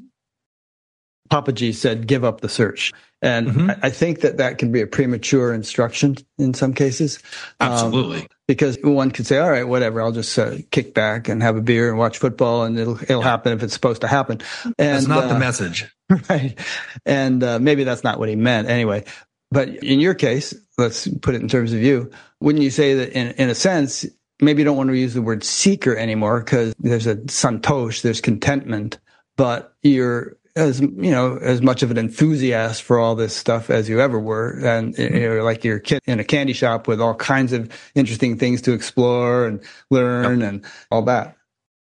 Papaji said, give up the search. And I think that can be a premature instruction in some cases. Absolutely. Because one could say, all right, whatever, I'll just kick back and have a beer and watch football, and it'll happen if it's supposed to happen. And that's not the message. Right. And maybe that's not what he meant anyway. But in your case, let's put it in terms of you, wouldn't you say that in a sense, maybe you don't want to use the word seeker anymore because there's a santosh, there's contentment, but you're as much of an enthusiast for all this stuff as you ever were. And like your kid in a candy shop with all kinds of interesting things to explore and learn and all that.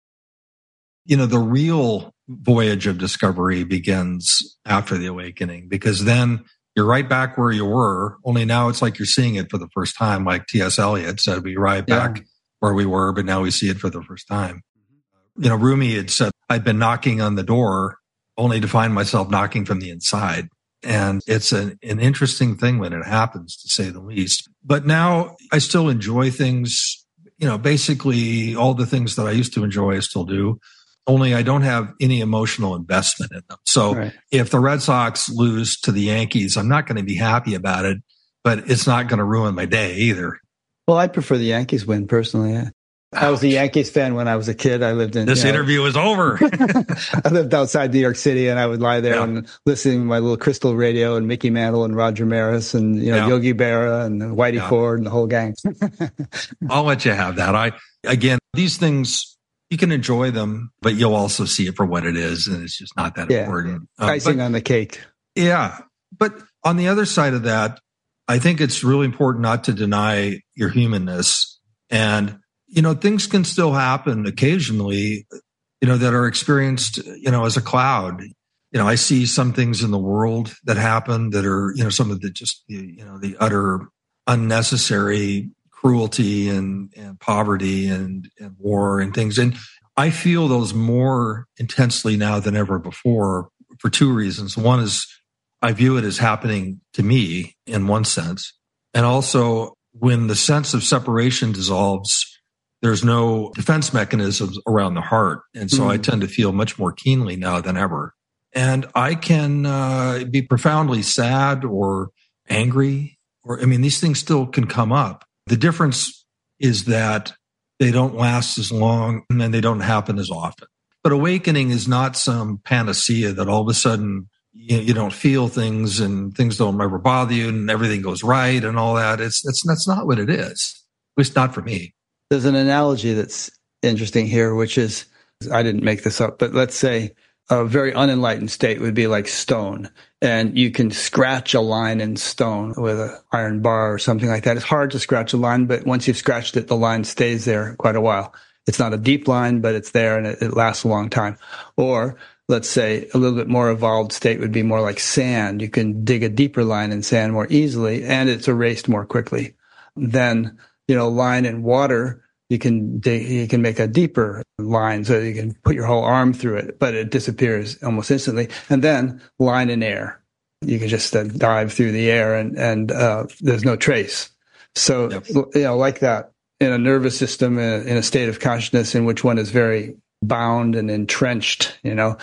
The real voyage of discovery begins after the awakening, because then you're right back where you were, only now it's like you're seeing it for the first time. Like T.S. Eliot said, we arrive back where we were, but now we see it for the first time. Rumi had said, I'd been knocking on the door only to find myself knocking from the inside. And it's an interesting thing when it happens, to say the least. But now I still enjoy things, basically all the things that I used to enjoy, I still do. Only I don't have any emotional investment in them. So if the Red Sox lose to the Yankees, I'm not going to be happy about it, but it's not going to ruin my day either. Well, I prefer the Yankees win personally. Yeah. I was a Yankees fan when I was a kid. I lived in... This interview is over. I lived outside New York City, and I would lie there and listen to my little crystal radio and Mickey Mantle and Roger Maris and Yogi Berra and Whitey Ford and the whole gang. I'll let you have that. Again, these things, you can enjoy them, but you'll also see it for what it is, and it's just not that important. Icing on the cake. Yeah. But on the other side of that, I think it's really important not to deny your humanness. And things can still happen occasionally, that are experienced, as a cloud. I see some things in the world that happen that are, some of the utter unnecessary cruelty and poverty and war and things. And I feel those more intensely now than ever before for two reasons. One is I view it as happening to me in one sense. And also when the sense of separation dissolves, there's no defense mechanisms around the heart. And so I tend to feel much more keenly now than ever. And I can be profoundly sad or angry, these things still can come up. The difference is that they don't last as long and then they don't happen as often. But awakening is not some panacea that all of a sudden you don't feel things and things don't ever bother you and everything goes right and all that. That's not what it is. At least not for me. There's an analogy that's interesting here, which is, I didn't make this up, but let's say a very unenlightened state would be like stone, and you can scratch a line in stone with an iron bar or something like that. It's hard to scratch a line, but once you've scratched it, the line stays there quite a while. It's not a deep line, but it's there and it lasts a long time. Or let's say a little bit more evolved state would be more like sand. You can dig a deeper line in sand more easily, and it's erased more quickly. Then, line in water, you can make a deeper line so you can put your whole arm through it, but it disappears almost instantly. And then line in air, you can just dive through the air and there's no trace. So, like that, in a nervous system, in a state of consciousness in which one is very bound and entrenched,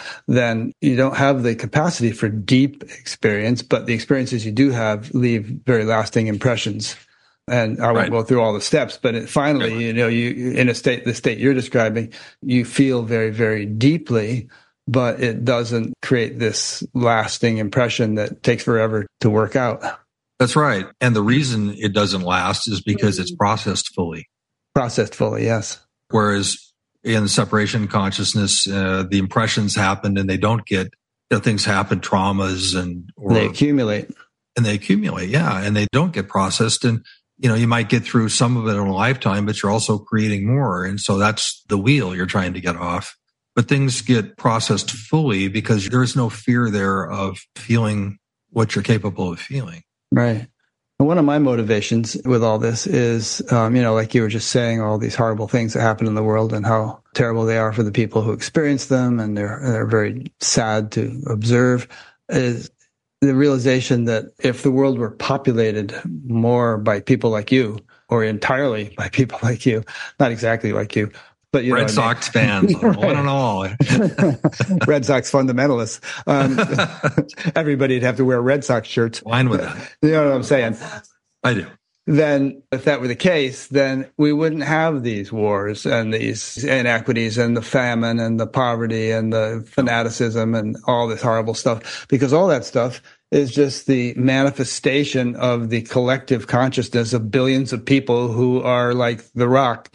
then you don't have the capacity for deep experience, but the experiences you do have leave very lasting impressions. And I won't go through all the steps, but finally, you in the state you're describing, you feel very, very deeply, but it doesn't create this lasting impression that takes forever to work out. That's right. And the reason it doesn't last is because it's processed fully. Processed fully, yes. Whereas in separation consciousness, the impressions happen and they don't get, things happen, traumas or they accumulate. And they accumulate, and they don't get processed. And you might get through some of it in a lifetime, but you're also creating more. And so that's the wheel you're trying to get off. But things get processed fully because there's no fear there of feeling what you're capable of feeling. Right. And one of my motivations with all this is, like you were just saying, all these horrible things that happen in the world and how terrible they are for the people who experience them. And they're very sad to observe, is the realization that if the world were populated more by people like you, or entirely by people like you, not exactly like you, but Red Sox fans, one and all. Red Sox fundamentalists. Everybody'd have to wear Red Sox shirts. Fine with that. You know what I'm saying? I do. Then if that were the case, then we wouldn't have these wars and these inequities and the famine and the poverty and the fanaticism and all this horrible stuff, because all that stuff is just the manifestation of the collective consciousness of billions of people who are like the rock,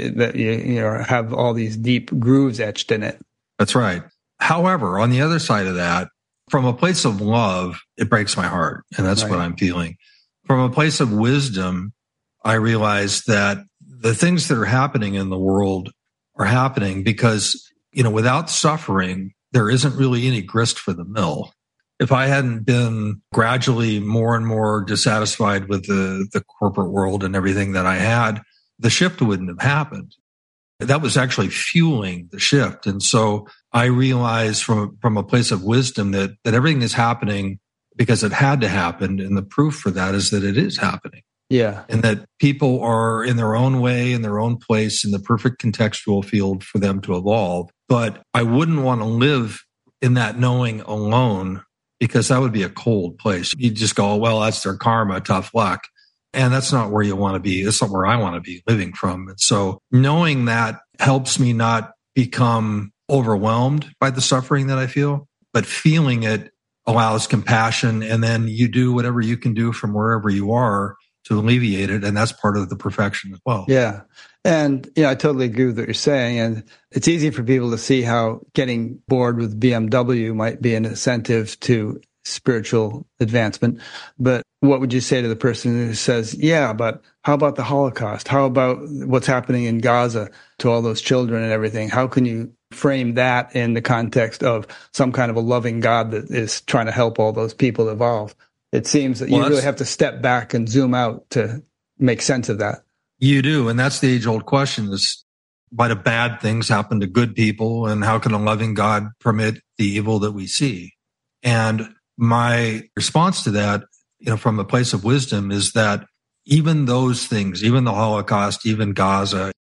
that have all these deep grooves etched in it. That's right. However, on the other side of that, from a place of love, it breaks my heart. And that's what I'm feeling. From a place of wisdom, I realize that the things that are happening in the world are happening because, without suffering, there isn't really any grist for the mill. If I hadn't been gradually more and more dissatisfied with the corporate world and everything that I had, the shift wouldn't have happened. That was actually fueling the shift. And so I realized from a place of wisdom that everything is happening because it had to happen. And the proof for that is that it is happening. Yeah. And that people are in their own way, in their own place, in the perfect contextual field for them to evolve. But I wouldn't want to live in that knowing alone, because that would be a cold place. You just go, well, that's their karma, tough luck. And that's not where you want to be. That's not where I want to be living from. And so knowing that helps me not become overwhelmed by the suffering that I feel, but feeling it allows compassion. And then you do whatever you can do from wherever you are to alleviate it. And that's part of the perfection as well. Yeah. And, I totally agree with what you're saying. And it's easy for people to see how getting bored with BMW might be an incentive to spiritual advancement. But what would you say to the person who says, yeah, but how about the Holocaust? How about what's happening in Gaza to all those children and everything? How can you frame that in the context of some kind of a loving God that is trying to help all those people evolve? It seems that you really have to step back and zoom out to make sense of that. You do. And that's the age-old question is, why do bad things happen to good people? And how can a loving God permit the evil that we see? And my response to that, from a place of wisdom, is that even those things, even the Holocaust, even Gaza,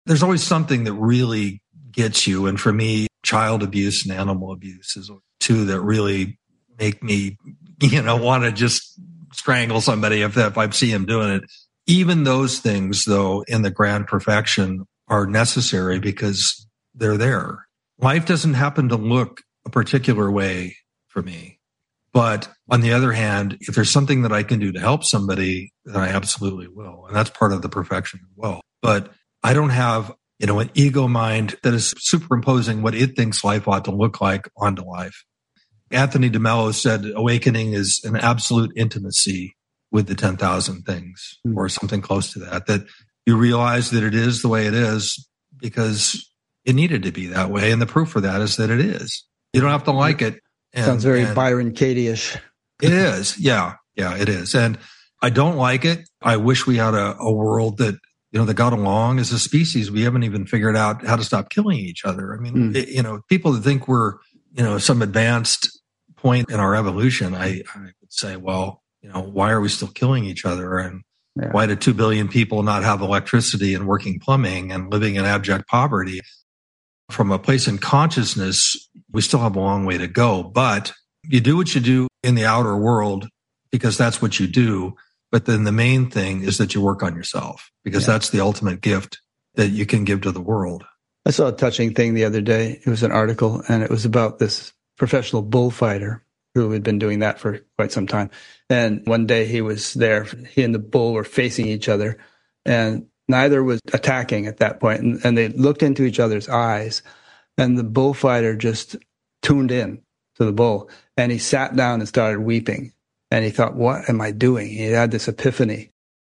there's always something that really gets you. And for me, child abuse and animal abuse is two that really make me, want to just strangle somebody if I see him doing it. Even those things, though, in the grand perfection are necessary because they're there. Life doesn't happen to look a particular way for me. But on the other hand, if there's something that I can do to help somebody, then I absolutely will. And that's part of the perfection as well. But I don't have, an ego mind that is superimposing what it thinks life ought to look like onto life. Anthony DeMello said awakening is an absolute intimacy with the 10,000 things or something close to that you realize that it is the way it is because it needed to be that way. And the proof for that is that it is. You don't have to like it. Sounds very Byron Katie-ish. It is. Yeah, it is. And I don't like it. I wish we had a world that, that got along as a species. We haven't even figured out how to stop killing each other. I mean, people that think we're, some advanced point in our evolution, I would say, well, why are we still killing each other? And why do 2 billion people not have electricity and working plumbing and living in abject poverty? From a place in consciousness, we still have a long way to go, but you do what you do in the outer world because that's what you do. But then the main thing is that you work on yourself because that's the ultimate gift that you can give to the world. I saw a touching thing the other day. It was an article and it was about this professional bullfighter who had been doing that for quite some time. And one day he was there, he and the bull were facing each other and neither was attacking at that point. And they looked into each other's eyes and the bullfighter just tuned in to the bull and he sat down and started weeping. And he thought, what am I doing? He had this epiphany.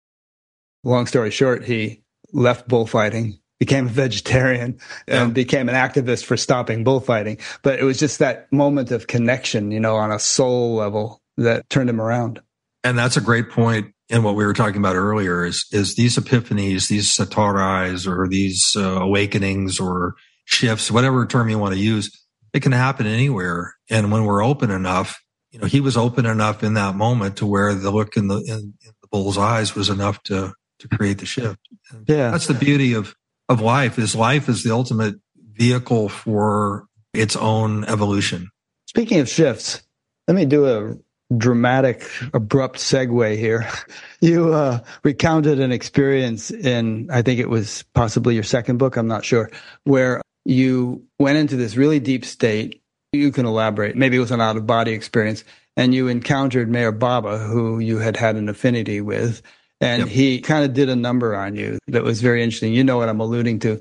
Long story short, he left bullfighting, became a vegetarian, and became an activist for stopping bullfighting. But it was just that moment of connection, on a soul level that turned him around. And that's a great point in what we were talking about earlier is these epiphanies, these satarais, or these awakenings or shifts, whatever term you want to use, it can happen anywhere. And when we're open enough, he was open enough in that moment to where the look in the bull's eyes was enough to create the shift. And that's the beauty of life is the ultimate vehicle for its own evolution. Speaking of shifts, let me do a dramatic, abrupt segue here. You recounted an experience in, I think it was possibly your second book, I'm not sure, where you went into this really deep state. You can elaborate. Maybe it was an out-of-body experience, and you encountered Mayor Baba, who you had an affinity with, and he kind of did a number on you that was very interesting. You know what I'm alluding to.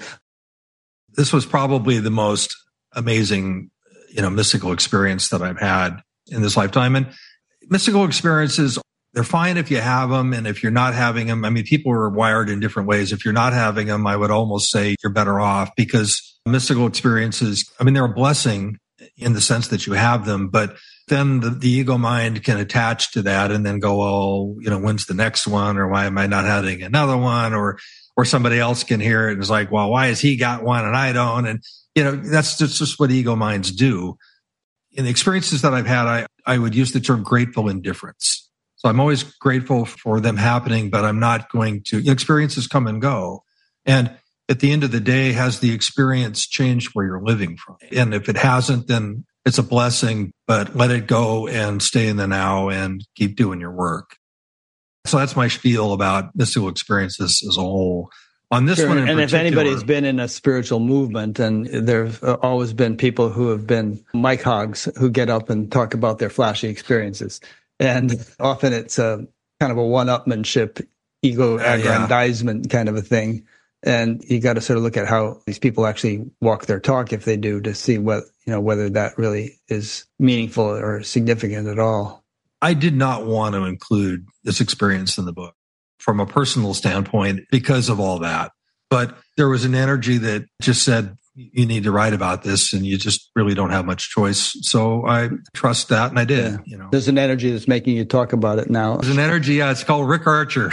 This was probably the most amazing, mystical experience that I've had in this lifetime. And mystical experiences, they're fine if you have them, and if you're not having them, I mean, people are wired in different ways. If you're not having them, I would almost say you're better off because mystical experiences, I mean, they're a blessing in the sense that you have them, but then the ego mind can attach to that and then go, oh, when's the next one? Or why am I not having another one? Or somebody else can hear it and is like, well, why has he got one and I don't? And, that's just what ego minds do. In the experiences that I've had, I would use the term grateful indifference. So I'm always grateful for them happening, but I'm not going to, experiences come and go. And at the end of the day, has the experience changed where you're living from? And if it hasn't, then it's a blessing, but let it go and stay in the now and keep doing your work. So that's my spiel about mystical experiences as a whole. On this one in particular, if anybody's been in a spiritual movement, and there's always been people who have been mic hogs who get up and talk about their flashy experiences. And often it's a kind of a one-upmanship, ego aggrandizement kind of a thing. And you got to sort of look at how these people actually walk their talk, if they do, to see whether that really is meaningful or significant at all. I did not want to include this experience in the book from a personal standpoint because of all that. But there was an energy that just said, you need to write about this, and you just really don't have much choice. So I trust that, and I did. There's an energy that's making you talk about it now. There's an energy, it's called Rick Archer.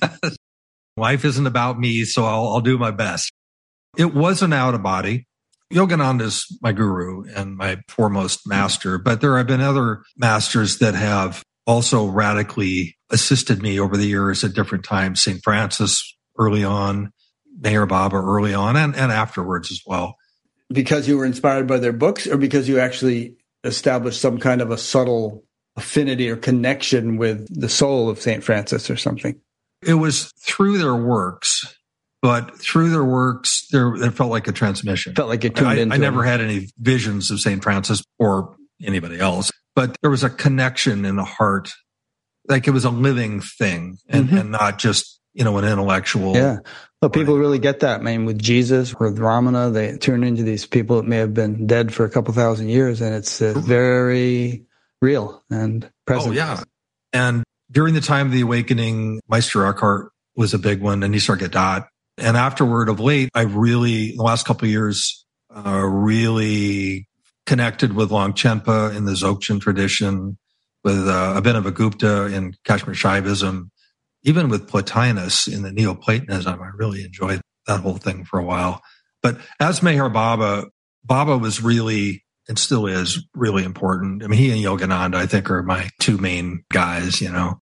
Life isn't about me, so I'll do my best. It wasn't out of body. Yogananda's my guru and my foremost master, but there have been other masters that have also radically assisted me over the years at different times. St. Francis early on, Meher Baba early on and afterwards as well. Because you were inspired by their books, or because you actually established some kind of a subtle affinity or connection with the soul of St. Francis or something? It was through their works, but through their works, it felt like a transmission. Felt like you tuned into I never had any visions of St. Francis or anybody else, but there was a connection in the heart. Like it was a living thing and not just, an intellectual. Yeah. Well, people really get that. I mean, with Jesus, with Ramana, they turn into these people that may have been dead for a couple thousand years, and it's very real and present. Oh, yeah. And during the time of the awakening, Meister Eckhart was a big one, and Nisargadatta. And afterward, of late, I really, in the last couple of years, really connected with Longchenpa in the Dzogchen tradition, with Abhinavagupta in Kashmir Shaivism, even with Plotinus in the Neoplatonism. I really enjoyed that whole thing for a while. But as Meher Baba was really, and still is, really important. I mean, he and Yogananda, I think, are my two main guys,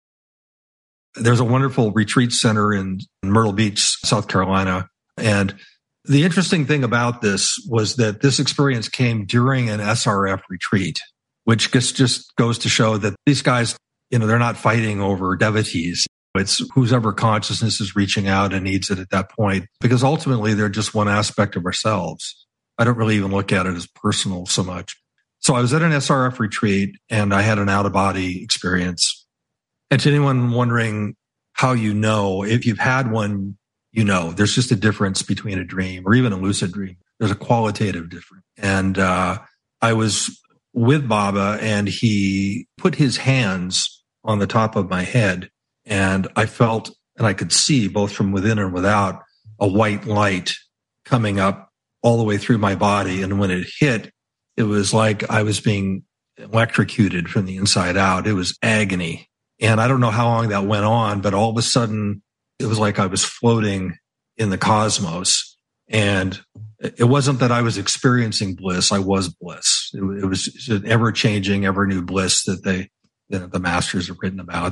There's a wonderful retreat center in Myrtle Beach, South Carolina. And the interesting thing about this was that this experience came during an SRF retreat, which just goes to show that these guys, they're not fighting over devotees. It's whose ever consciousness is reaching out and needs it at that point, because ultimately they're just one aspect of ourselves. I don't really even look at it as personal so much. So I was at an SRF retreat and I had an out-of-body experience. And to anyone wondering how if you've had one, there's just a difference between a dream or even a lucid dream. There's a qualitative difference. And I was with Baba and he put his hands on the top of my head. And I felt, and I could see both from within and without, a white light coming up all the way through my body. And when it hit, it was like I was being electrocuted from the inside out. It was agony. And I don't know how long that went on, but all of a sudden it was like I was floating in the cosmos. And it wasn't that I was experiencing bliss. I was bliss. It was an ever-changing, ever-new bliss that the masters have written about.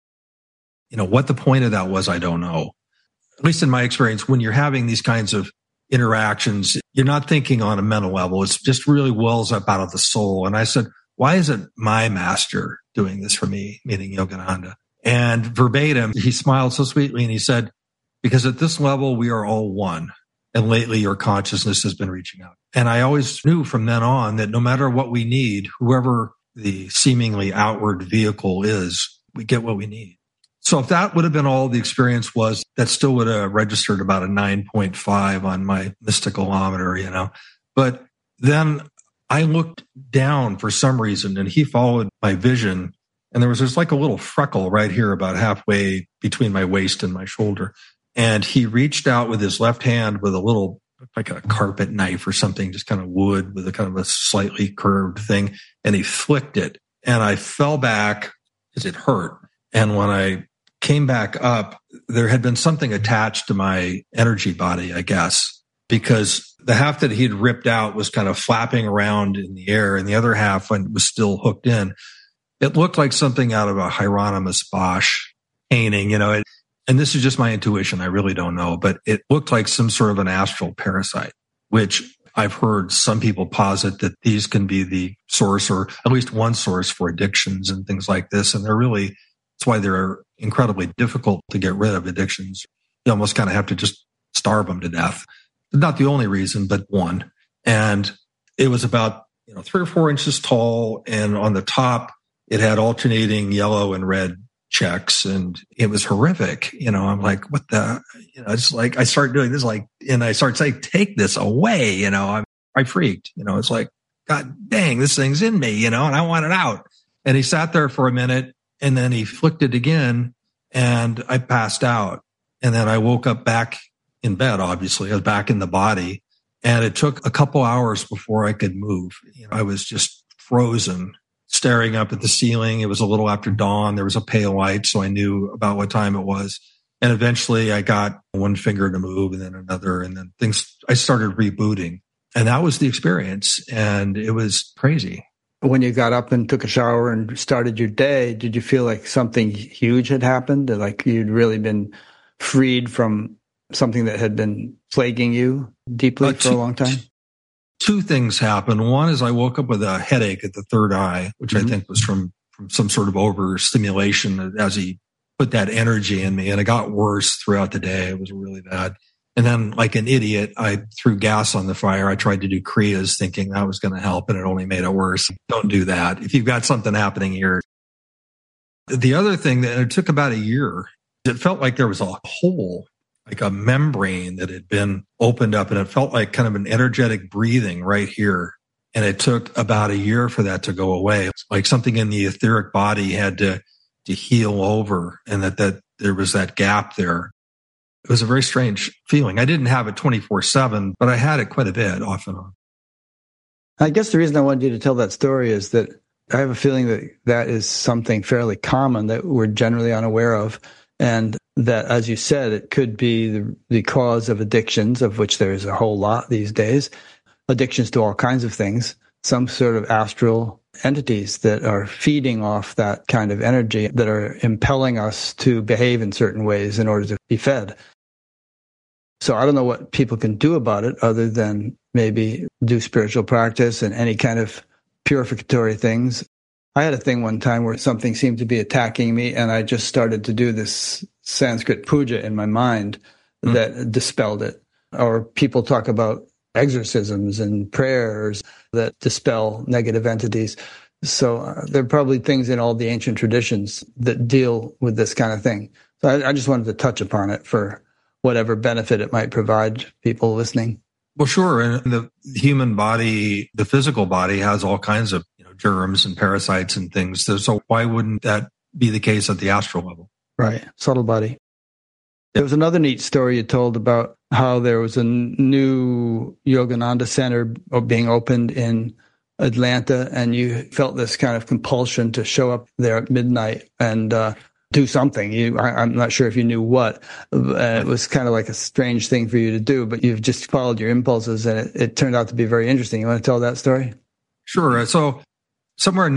What the point of that was, I don't know. At least in my experience, when you're having these kinds of interactions, you're not thinking on a mental level. It's just really wells up out of the soul. And I said, why isn't my master doing this for me, meaning Yogananda? And verbatim, he smiled so sweetly and he said, because at this level, we are all one. And lately, your consciousness has been reaching out. And I always knew from then on that no matter what we need, whoever the seemingly outward vehicle is, we get what we need. So if that would have been all the experience was, that still would have registered about a 9.5 on my mystical-ometer, But then I looked down for some reason and he followed my vision. And there was just like a little freckle right here about halfway between my waist and my shoulder. And he reached out with his left hand with a little, like a carpet knife or something, just kind of wood with a kind of a slightly curved thing. And he flicked it. And I fell back because it hurt. And when I came back up, there had been something attached to my energy body, I guess, because the half that he'd ripped out was kind of flapping around in the air and the other half was still hooked in. It looked like something out of a Hieronymus Bosch painting, and this is just my intuition. I really don't know, but it looked like some sort of an astral parasite, which I've heard some people posit that these can be the source or at least one source for addictions and things like this. And that's why they're incredibly difficult to get rid of addictions. You almost kind of have to just starve them to death. Not the only reason, but one. And it was about 3 or 4 inches tall. And on the top, it had alternating yellow and red checks. And it was horrific. I'm like, what the, it's like, I start doing this, and I start saying, take this away. I freaked, it's like, God dang, this thing's in me, and I want it out. And he sat there for a minute. And then he flicked it again and I passed out. And then I woke up back in bed, obviously. I was back in the body. And it took a couple hours before I could move. I was just frozen, staring up at the ceiling. It was a little after dawn. There was a pale light, so I knew about what time it was. And eventually I got one finger to move and then another. And then I started rebooting. And that was the experience. And it was crazy. When you got up and took a shower and started your day, did you feel like something huge had happened? Like you'd really been freed from something that had been plaguing you deeply for a long time? Two things happened. One is I woke up with a headache at the third eye, which I think was from some sort of overstimulation as he put that energy in me. And it got worse throughout the day. It was really bad. And then, like an idiot, I threw gas on the fire. I tried to do Kriyas thinking that was going to help, and it only made it worse. Don't do that. If you've got something happening here. The other thing that it took about a year, it felt like there was a hole, like a membrane that had been opened up, and it felt like kind of an energetic breathing right here. And it took about a year for that to go away. It's like something in the etheric body had to heal over, and that there was that gap there. It was a very strange feeling. I didn't have it 24/7, but I had it quite a bit off and on. I guess the reason I wanted you to tell that story is that I have a feeling that that is something fairly common that we're generally unaware of. And that, as you said, it could be the cause of addictions, of which there is a whole lot these days, addictions to all kinds of things, some sort of astral entities that are feeding off that kind of energy, that are impelling us to behave in certain ways in order to be fed. So I don't know what people can do about it other than maybe do spiritual practice and any kind of purificatory things. I had a thing one time where something seemed to be attacking me, and I just started to do this Sanskrit puja in my mind that dispelled it. Or people talk about exorcisms and prayers that dispel negative entities. So there are probably things in all the ancient traditions that deal with this kind of thing. So I just wanted to touch upon it for whatever benefit it might provide people listening. Well, sure. And the human body, the physical body, has all kinds of germs and parasites and things. So why wouldn't that be the case at the astral level? Right. Subtle body. There was another neat story you told about how there was a new Yogananda Center being opened in Atlanta, and you felt this kind of compulsion to show up there at midnight and do something. I'm not sure if you knew what. It was kind of like a strange thing for you to do, but you've just followed your impulses, and it turned out to be very interesting. You want to tell that story? Sure. So somewhere in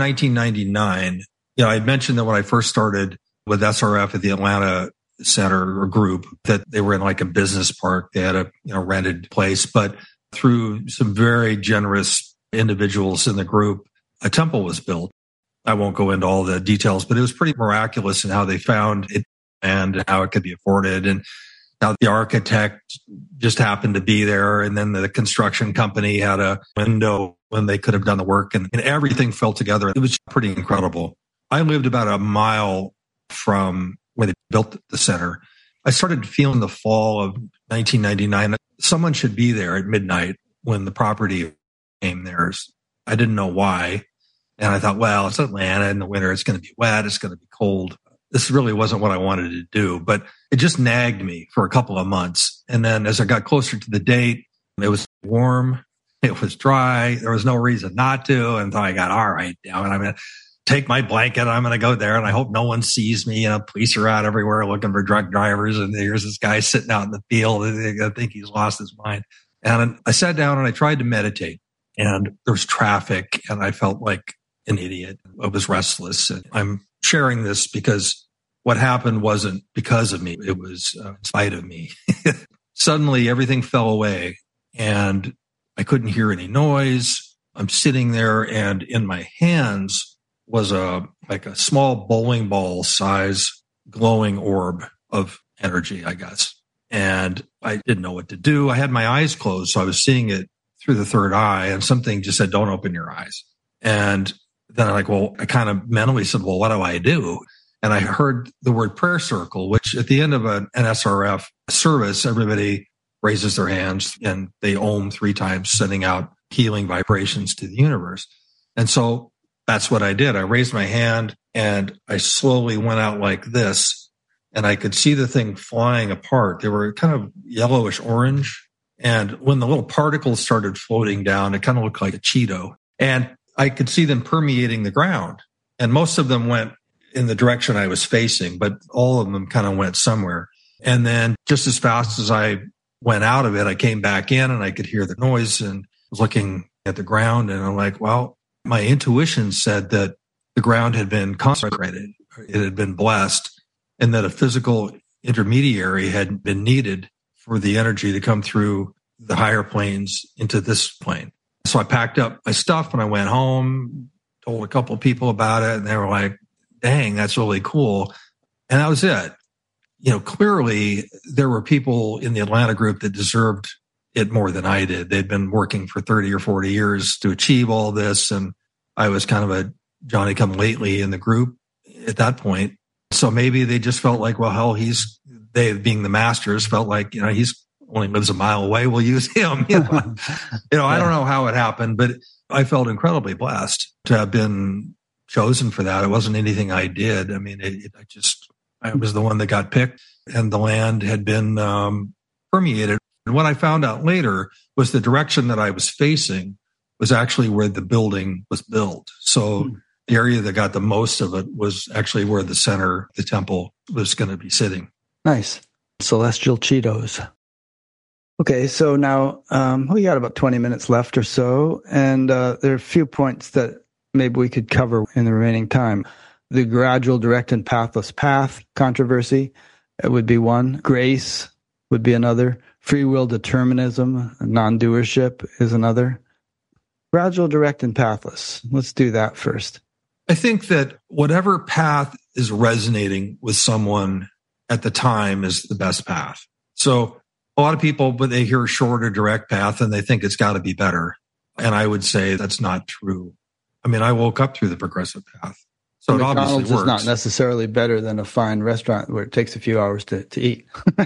1999, I had mentioned that when I first started with SRF at the Atlanta Center or group, that they were in like a business park. They had a rented place, but through some very generous individuals in the group, a temple was built. I won't go into all the details, but it was pretty miraculous in how they found it and how it could be afforded. And now the architect just happened to be there. And then the construction company had a window when they could have done the work, and everything fell together. It was pretty incredible. I lived about a mile from where they built the center. I started feeling the fall of 1999. Someone should be there at midnight when the property came theirs. I didn't know why. And I thought, well, it's Atlanta in the winter. It's going to be wet. It's going to be cold. This really wasn't what I wanted to do, but it just nagged me for a couple of months. And then as I got closer to the date, it was warm. It was dry. There was no reason not to. And so I got, all right, I'm going to take my blanket. I'm going to go there, and I hope no one sees me. Police are out everywhere looking for drunk drivers. And there's this guy sitting out in the field. I think he's lost his mind. And I sat down and I tried to meditate, and there was traffic, and I felt like an idiot. I was restless. And I'm sharing this because what happened wasn't because of me. It was in spite of me. Suddenly everything fell away, and I couldn't hear any noise. I'm sitting there, and in my hands was a small bowling ball size glowing orb of energy, I guess. And I didn't know what to do. I had my eyes closed, so I was seeing it through the third eye, and something just said, don't open your eyes. And then I kind of mentally said, well, what do I do? And I heard the word prayer circle, which at the end of an SRF service, everybody raises their hands and they Om 3 times, sending out healing vibrations to the universe. And so that's what I did. I raised my hand and I slowly went out like this, and I could see the thing flying apart. They were kind of yellowish orange. And when the little particles started floating down, it kind of looked like a Cheeto. And I could see them permeating the ground. And most of them went in the direction I was facing, but all of them kind of went somewhere. And then just as fast as I went out of it, I came back in and I could hear the noise and was looking at the ground. And I'm like, well, my intuition said that the ground had been consecrated. It had been blessed, and that a physical intermediary had been needed for the energy to come through the higher planes into this plane. So I packed up my stuff and I went home, told a couple of people about it, and they were like, dang, that's really cool. And that was it. Clearly there were people in the Atlanta group that deserved it more than I did. They'd been working for 30 or 40 years to achieve all this. And I was kind of a Johnny come lately in the group at that point. So maybe they just felt like, well, hell, they being the masters felt like, he's only lives a mile away. We'll use him. I don't know how it happened, but I felt incredibly blessed to have been chosen for that. It wasn't anything I did. I mean, I was the one that got picked, and the land had been permeated. And what I found out later was the direction that I was facing was actually where the building was built. So the area that got the most of it was actually where the center, the temple, was going to be sitting. Nice. Celestial Cheetos. Okay, so now we got about 20 minutes left or so, and there are a few points that maybe we could cover in the remaining time. The gradual, direct, and pathless path controversy would be one. Grace would be another. Free will determinism, non-doership is another. Gradual, direct, and pathless. Let's do that first. I think that whatever path is resonating with someone at the time is the best path. So a lot of people, but they hear short or direct path and they think it's got to be better. And I would say that's not true. I mean, I woke up through the progressive path. So it obviously works. Is not necessarily better than a fine restaurant where it takes a few hours to eat.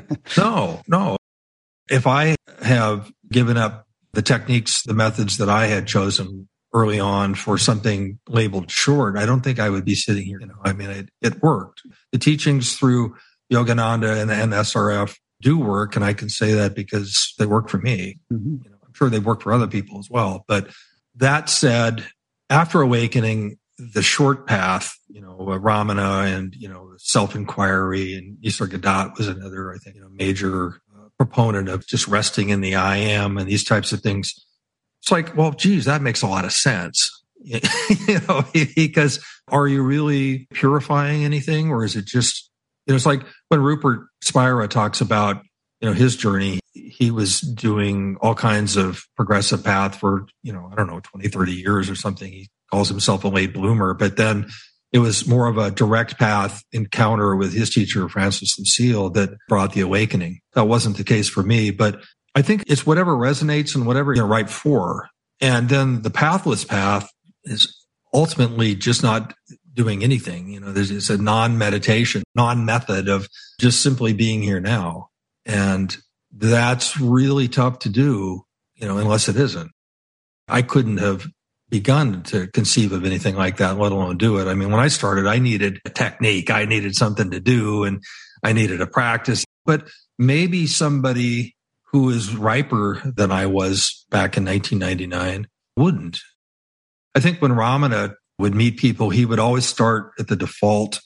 No. If I have given up the techniques, the methods that I had chosen early on for something labeled short, I don't think I would be sitting here. I mean, it worked. The teachings through Yogananda and SRF do work, and I can say that because they work for me. Mm-hmm. I'm sure they work for other people as well. But that said, after awakening, the short path, Ramana and, self-inquiry, and Nisargadatta was another, I think, major proponent of just resting in the I am and these types of things. It's like, well, geez, that makes a lot of sense. Because are you really purifying anything, or is it just, it's like when Rupert Spira talks about, his journey, he was doing all kinds of progressive path for, 20, 30 years or something. He calls himself a late bloomer, but then it was more of a direct path encounter with his teacher, Francis Lucille, that brought the awakening. That wasn't the case for me, but I think it's whatever resonates and whatever you're right for. And then the pathless path is ultimately just not doing anything. It's a non-meditation, non-method of just simply being here now. And that's really tough to do, unless it isn't. I couldn't have begun to conceive of anything like that, let alone do it. I mean, when I started, I needed a technique. I needed something to do, and I needed a practice. But maybe somebody who is riper than I was back in 1999 wouldn't. I think when Ramana would meet people, he would always start at the default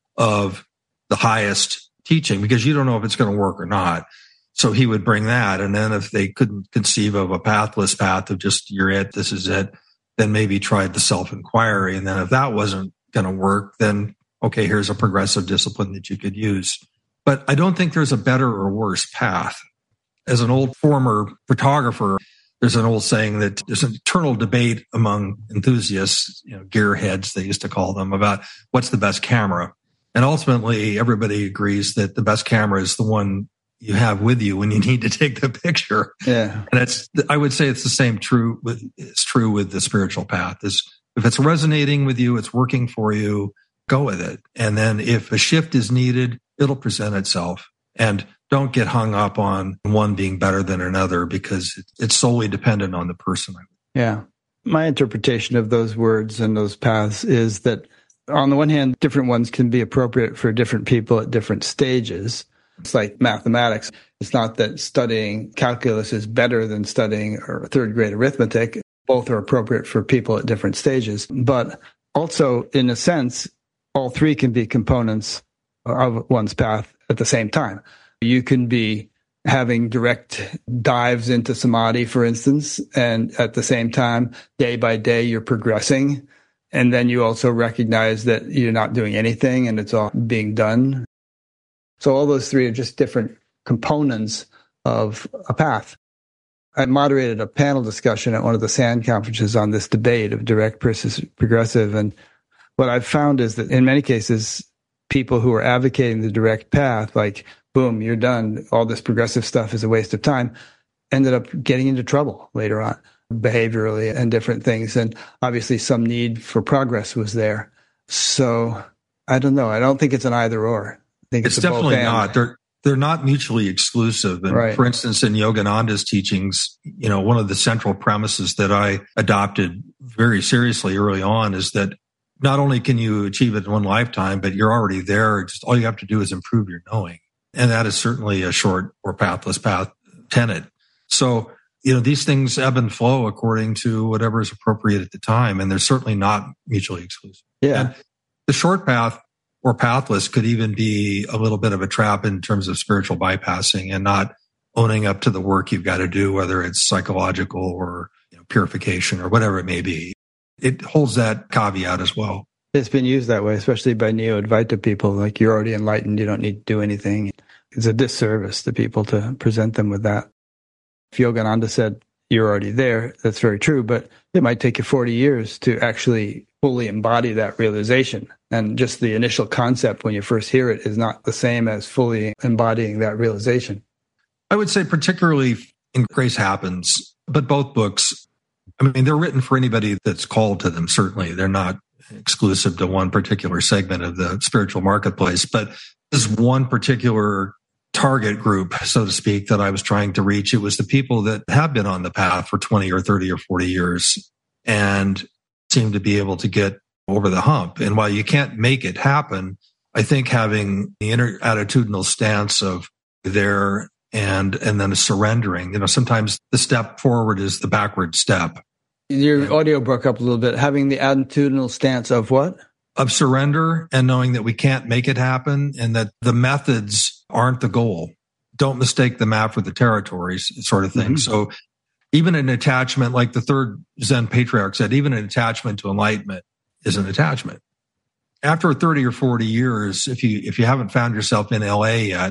of the highest teaching, because you don't know if it's going to work or not. So he would bring that. And then if they couldn't conceive of a pathless path of just, you're it, this is it, then maybe tried the self-inquiry. And then if that wasn't going to work, then, okay, here's a progressive discipline that you could use. But I don't think there's a better or worse path. As an old former photographer, there's an old saying that there's an eternal debate among enthusiasts, gearheads, they used to call them, about what's the best camera. And ultimately, everybody agrees that the best camera is the one you have with you when you need to take the picture. Yeah. And I would say it's the same it's true with the spiritual path. Is if it's resonating with you, it's working for you, go with it. And then if a shift is needed, it'll present itself. And don't get hung up on one being better than another, because it's solely dependent on the person. Yeah. My interpretation of those words and those paths is that on the one hand, different ones can be appropriate for different people at different stages. It's like mathematics. It's not that studying calculus is better than studying third grade arithmetic. Both are appropriate for people at different stages. But also, in a sense, all three can be components of one's path at the same time. You can be having direct dives into samadhi, for instance, and at the same time, day by day, you're progressing. And then you also recognize that you're not doing anything and it's all being done. So all those three are just different components of a path. I moderated a panel discussion at one of the SAND conferences on this debate of direct versus progressive. And what I've found is that in many cases, people who are advocating the direct path, like, boom, you're done, all this progressive stuff is a waste of time, ended up getting into trouble later on, behaviorally and different things. And obviously some need for progress was there. So I don't know. I don't think it's an either or. I think it's definitely not. They're not mutually exclusive. And right. For instance, in Yogananda's teachings, one of the central premises that I adopted very seriously early on is that not only can you achieve it in one lifetime, but you're already there. Just all you have to do is improve your knowing. And that is certainly a short or pathless path tenet. So, these things ebb and flow according to whatever is appropriate at the time. And they're certainly not mutually exclusive. Yeah. And the short path or pathless could even be a little bit of a trap in terms of spiritual bypassing and not owning up to the work you've got to do, whether it's psychological or purification or whatever it may be. It holds that caveat as well. It's been used that way, especially by Neo-Advaita people, like you're already enlightened, you don't need to do anything. It's a disservice to people to present them with that. If Yogananda said you're already there, that's very true, but it might take you 40 years to actually fully embody that realization. And just the initial concept when you first hear it is not the same as fully embodying that realization. I would say particularly in Grace Happens, but both books, they're written for anybody that's called to them, certainly. They're not exclusive to one particular segment of the spiritual marketplace, but this one particular target group, so to speak, that I was trying to reach. It was the people that have been on the path for 20 or 30 or 40 years and seem to be able to get over the hump. And while you can't make it happen, I think having the inner attitudinal stance of there and then surrendering, sometimes the step forward is the backward step. Your audio broke up a little bit. Having the attitudinal stance of what? Of surrender and knowing that we can't make it happen and that the methods aren't the goal. Don't mistake the map for the territories, sort of thing. Mm-hmm. So even an attachment, like the third Zen patriarch said, even an attachment to enlightenment is an attachment. After 30 or 40 years, if you haven't found yourself in LA yet,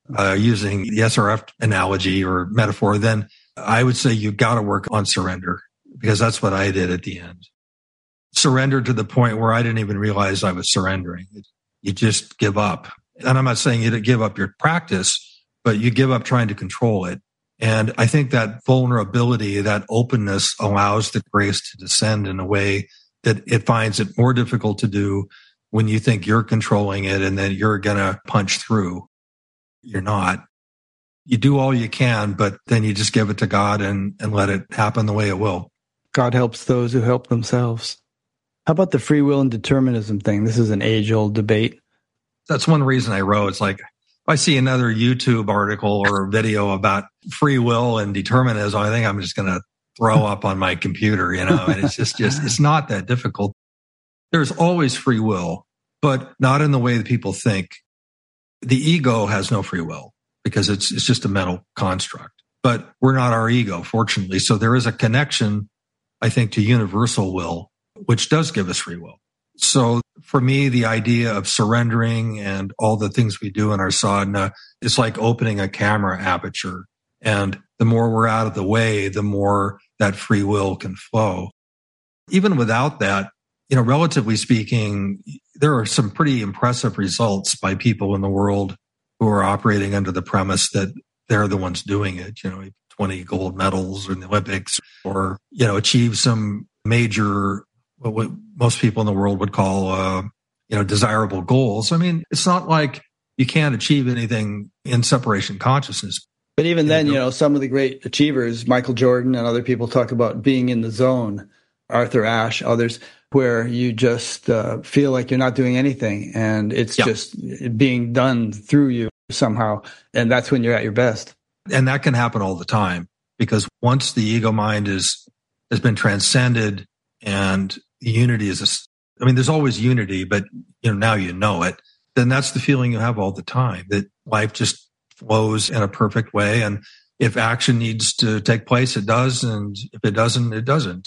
using the SRF analogy or metaphor, then I would say you've got to work on surrender, because that's what I did at the end. Surrender to the point where I didn't even realize I was surrendering. You just give up. And I'm not saying you give up your practice, but you give up trying to control it. And I think that vulnerability, that openness allows the grace to descend in a way that it finds it more difficult to do when you think you're controlling it and then you're going to punch through. You're not. You do all you can, but then you just give it to God and let it happen the way it will. God helps those who help themselves. How about the free will and determinism thing? This is an age-old debate. That's one reason I wrote. It's like, if I see another YouTube article or video about free will and determinism, I think I'm just going to throw up on my computer, and it's just it's not that difficult. There's always free will, but not in the way that people think. The ego has no free will because it's just a mental construct, but we're not our ego, fortunately. So there is a connection, I think, to universal will, which does give us free will. So for me, the idea of surrendering and all the things we do in our sadhana is like opening a camera aperture. And the more we're out of the way, the more that free will can flow. Even without that, relatively speaking, there are some pretty impressive results by people in the world who are operating under the premise that they're the ones doing it, 20 gold medals in the Olympics, or, achieve some major, what most people in the world would call, desirable goals. It's not like you can't achieve anything in separation consciousness. But even then, some of the great achievers, Michael Jordan and other people, talk about being in the zone, Arthur Ashe, others, where you just feel like you're not doing anything and it's just being done through you somehow. And that's when you're at your best. And that can happen all the time, because once the ego mind has been transcended and the unity is, there's always unity, but now you know it, then that's the feeling you have all the time, that life just flows in a perfect way. And if action needs to take place, it does. And if it doesn't, it doesn't.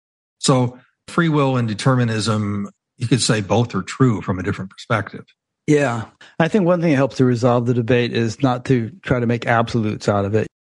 So free will and determinism, you could say both are true from a different perspective. Yeah. I think one thing that helps to resolve the debate is not to try to make absolutes out of it.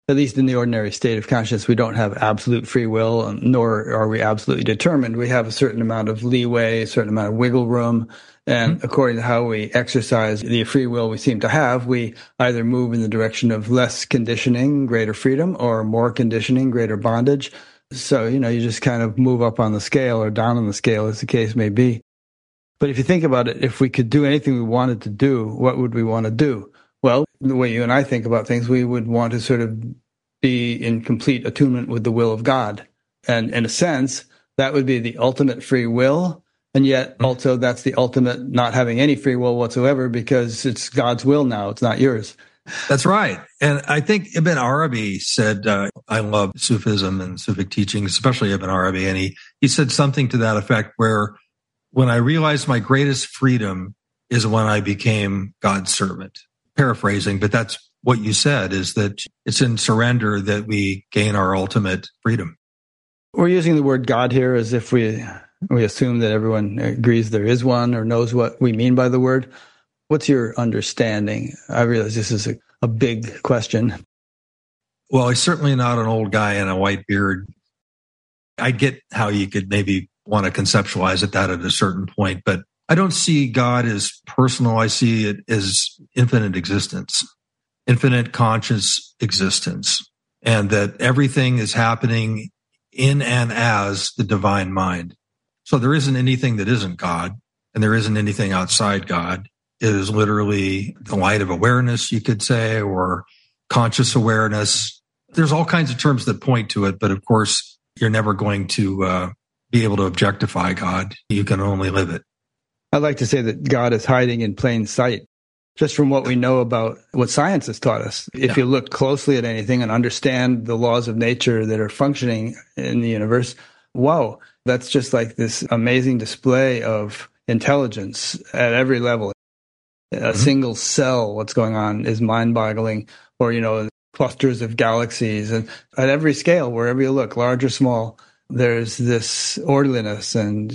at least in the ordinary state of consciousness, we don't have absolute free will, nor are we absolutely determined. We have a certain amount of leeway, a certain amount of wiggle room. And according to how we exercise the free will we seem to have, we either move in the direction of less conditioning, greater freedom, or more conditioning, greater bondage. So, you just kind of move up on the scale or down on the scale, as the case may be. But if you think about it, if we could do anything we wanted to do, what would we want to do? Well, the way you and I think about things, we would want to sort of be in complete attunement with the will of God. And in a sense, that would be the ultimate free will. And yet also that's the ultimate not having any free will whatsoever, because it's God's will now. It's not yours. That's right. And I think Ibn Arabi said, I love Sufism and Sufic teachings, especially Ibn Arabi. And he said something to that effect where when I realized my greatest freedom is when I became God's servant. Paraphrasing, but that's what you said, is that it's in surrender that we gain our ultimate freedom. We're using the word God here as if we assume that everyone agrees there is one or knows what we mean by the word. What's your understanding? I realize this is a big question. Well, he's certainly not an old guy in a white beard. I get how you could maybe want to conceptualize it that at a certain point, but I don't see God as personal. I see it as infinite existence, infinite conscious existence, and that everything is happening in and as the divine mind. So there isn't anything that isn't God, and there isn't anything outside God. It is literally the light of awareness, you could say, or conscious awareness. There's all kinds of terms that point to it, but of course, you're never going to be able to objectify God. You can only live it. I'd like to say that God is hiding in plain sight, just from what we know about what science has taught us. If you look closely at anything and understand the laws of nature that are functioning in the universe, wow, that's just like this amazing display of intelligence at every level. A single cell, what's going on is mind-boggling, or, clusters of galaxies. And at every scale, wherever you look, large or small, there's this orderliness and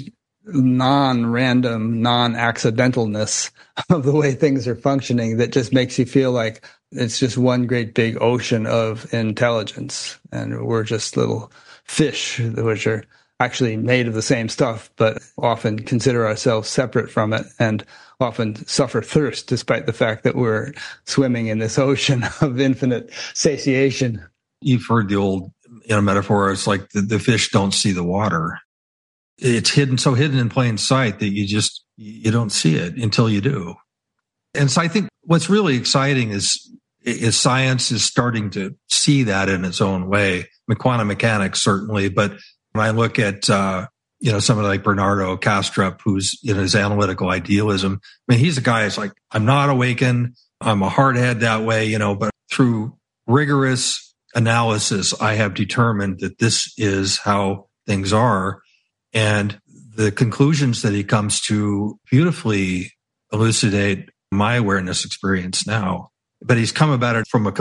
non-random, non-accidentalness of the way things are functioning that just makes you feel like it's just one great big ocean of intelligence. And we're just little fish, which are actually made of the same stuff, but often consider ourselves separate from it and often suffer thirst despite the fact that we're swimming in this ocean of infinite satiation. You've heard the old metaphor. It's like the fish don't see the water. It's so hidden in plain sight that you don't see it until you do. And so I think what's really exciting is science is starting to see that in its own way. Quantum mechanics, certainly. But when I look at, somebody like Bernardo Kastrup, who's his analytical idealism, he's a guy who's like, I'm not awakened. I'm a hardhead that way, but through rigorous analysis, I have determined that this is how things are. And the conclusions that he comes to beautifully elucidate my awareness experience now. But he's come about it from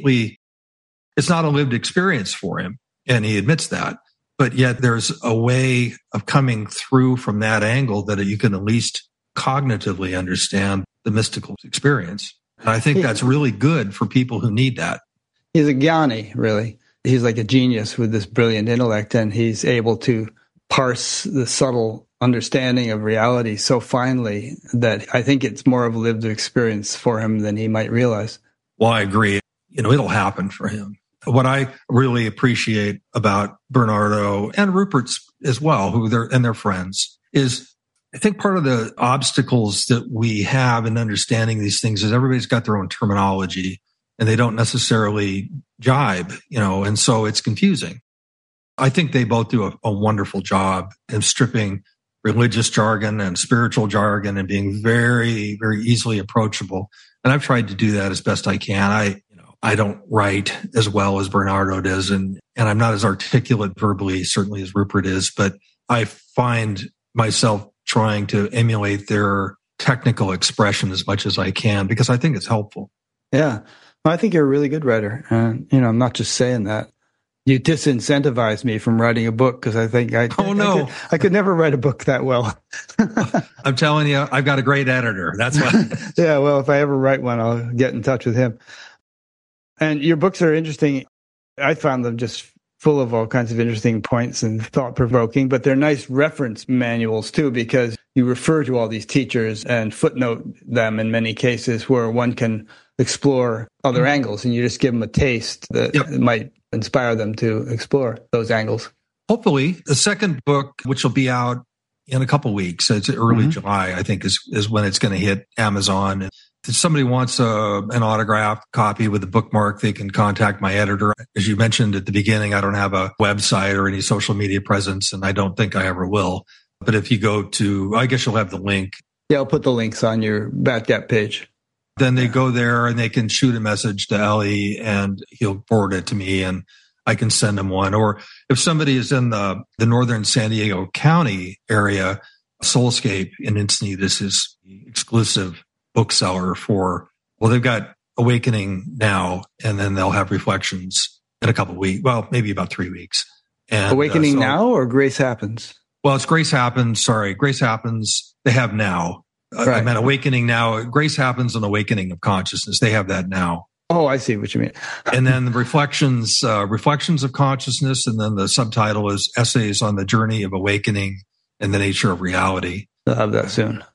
it's not a lived experience for him. And he admits that. But yet there's a way of coming through from that angle that you can at least cognitively understand the mystical experience. And I think that's really good for people who need that. He's a jnani, really. He's like a genius with this brilliant intellect, and he's able to parse the subtle understanding of reality so finely that I think it's more of a lived experience for him than he might realize. Well, I agree. It'll happen for him. What I really appreciate about Bernardo and Rupert's as well, and their friends, is I think part of the obstacles that we have in understanding these things is everybody's got their own terminology and they don't necessarily jibe, and so it's confusing. I think they both do a wonderful job in stripping religious jargon and spiritual jargon and being very, very easily approachable. And I've tried to do that as best I can. I don't write as well as Bernardo does, and I'm not as articulate verbally, certainly, as Rupert is, but I find myself trying to emulate their technical expression as much as I can because I think it's helpful. Yeah. Well, I think you're a really good writer. And, I'm not just saying that. You disincentivized me from writing a book because I think I could never write a book that well. I'm telling you, I've got a great editor. That's why. Yeah, well, if I ever write one, I'll get in touch with him. And your books are interesting. I found them just full of all kinds of interesting points and thought-provoking, but they're nice reference manuals too, because you refer to all these teachers and footnote them in many cases where one can explore other angles, and you just give them a taste that might inspire them to explore those angles. Hopefully, the second book, which will be out in a couple of weeks, it's early July, I think, is when it's going to hit Amazon. If somebody wants an autographed copy with a bookmark, they can contact my editor. As you mentioned at the beginning, I don't have a website or any social media presence, and I don't think I ever will. But if you go to, I guess you'll have the link. Yeah, I'll put the links on your Batgap page. Then they go there and they can shoot a message to Ellie and he'll forward it to me and I can send them one. Or if somebody is in the northern San Diego County area, Soulscape in Encinitas is the exclusive bookseller for, well, they've got Awakening now, and then they'll have Reflections in a couple of weeks. Well, maybe about 3 weeks. And, Awakening now or Grace Happens? Well, it's Grace Happens. Sorry, Grace Happens. They have now. Right. I meant Awakening now. Grace Happens and Awakening of Consciousness. They have that now. Oh, I see what you mean. And then the Reflections of Consciousness. And then the subtitle is Essays on the Journey of Awakening and the Nature of Reality. I'll have that soon.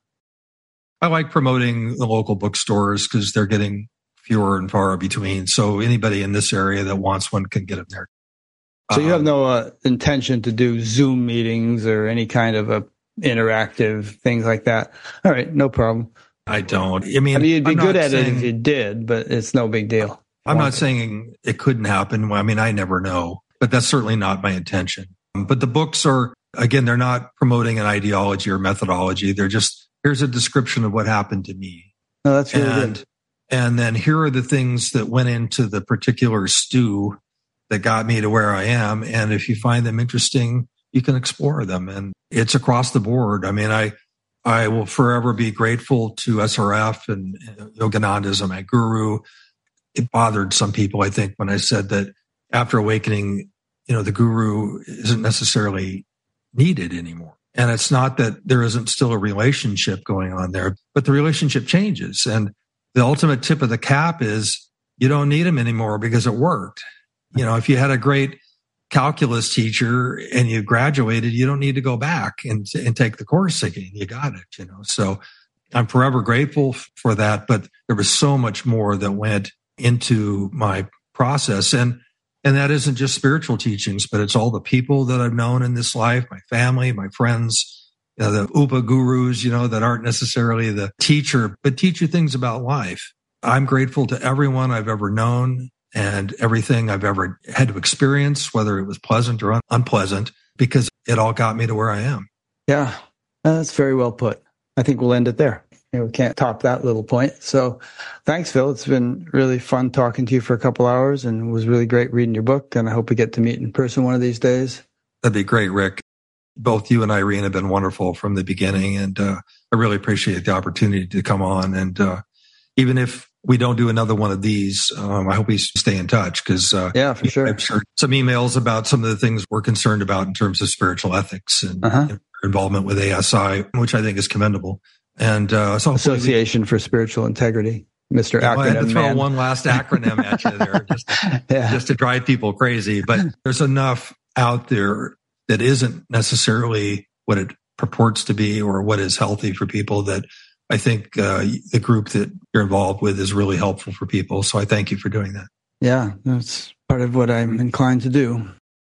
I like promoting the local bookstores because they're getting fewer and far between. So anybody in this area that wants one can get them there. So you have no intention to do Zoom meetings or any kind of interactive things like that? All right, no problem. I don't. I mean, you'd be good at it if you did, but it's no big deal. I'm not saying it couldn't happen. I mean, I never know, but that's certainly not my intention. But the books are, again, they're not promoting an ideology or methodology. They're just, here's a description of what happened to me. No, that's really good. And then here are the things that went into the particular stew that got me to where I am. And if you find them interesting, you can explore them. And it's across the board. I mean, I will forever be grateful to SRF and Yogananda as my guru. It bothered some people, I think, when I said that after Awakening, the guru isn't necessarily needed anymore. And it's not that there isn't still a relationship going on there, but the relationship changes. And the ultimate tip of the cap is you don't need him anymore because it worked. If you had a great calculus teacher and you graduated, you don't need to go back and take the course again. You got it, So I'm forever grateful for that. But there was so much more that went into my process. And that isn't just spiritual teachings, but it's all the people that I've known in this life, my family, my friends, the Upa gurus, that aren't necessarily the teacher, but teach you things about life. I'm grateful to everyone I've ever known and everything I've ever had to experience, whether it was pleasant or unpleasant, because it all got me to where I am. Yeah, that's very well put. I think we'll end it there. We can't top that little point. So thanks, Phil. It's been really fun talking to you for a couple hours, and it was really great reading your book, and I hope we get to meet in person one of these days. That'd be great, Rick. Both you and Irene have been wonderful from the beginning, and I really appreciate the opportunity to come on. And even if we don't do another one of these, I hope we stay in touch because yeah, for sure. I've shared some emails about some of the things we're concerned about in terms of spiritual ethics and involvement with ASI, which I think is commendable. And so Association for Spiritual Integrity, Mr. Acronym. I had to throw one last acronym at you there just to drive people crazy. But there's enough out there that isn't necessarily what it purports to be or what is healthy for people that I think the group that you're involved with is really helpful for people. So I thank you for doing that. Yeah, that's part of what I'm inclined to do.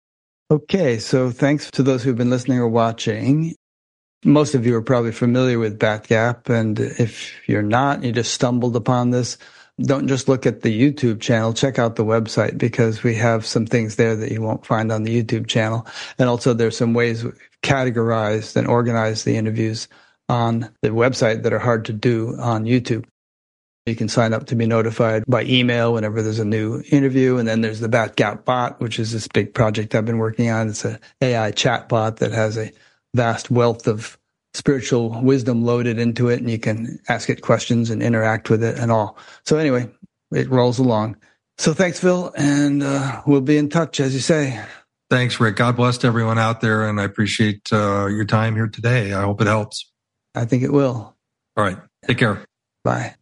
Okay, so thanks to those who've been listening or watching. Most of you are probably familiar with Batgap, and if you're not, you just stumbled upon this, don't just look at the YouTube channel, check out the website because we have some things there that you won't find on the YouTube channel. And also there's some ways we've categorized and organized the interviews on the website that are hard to do on YouTube. You can sign up to be notified by email whenever there's a new interview. And then there's the Batgap bot, which is this big project I've been working on. It's an AI chat bot that has a vast wealth of spiritual wisdom loaded into it, and you can ask it questions and interact with it and all. So anyway, it rolls along. So thanks, Phil, and we'll be in touch, as you say. Thanks, Rick. God bless everyone out there, and I appreciate your time here today. I hope it helps. I think it will. All right. Take care. Bye.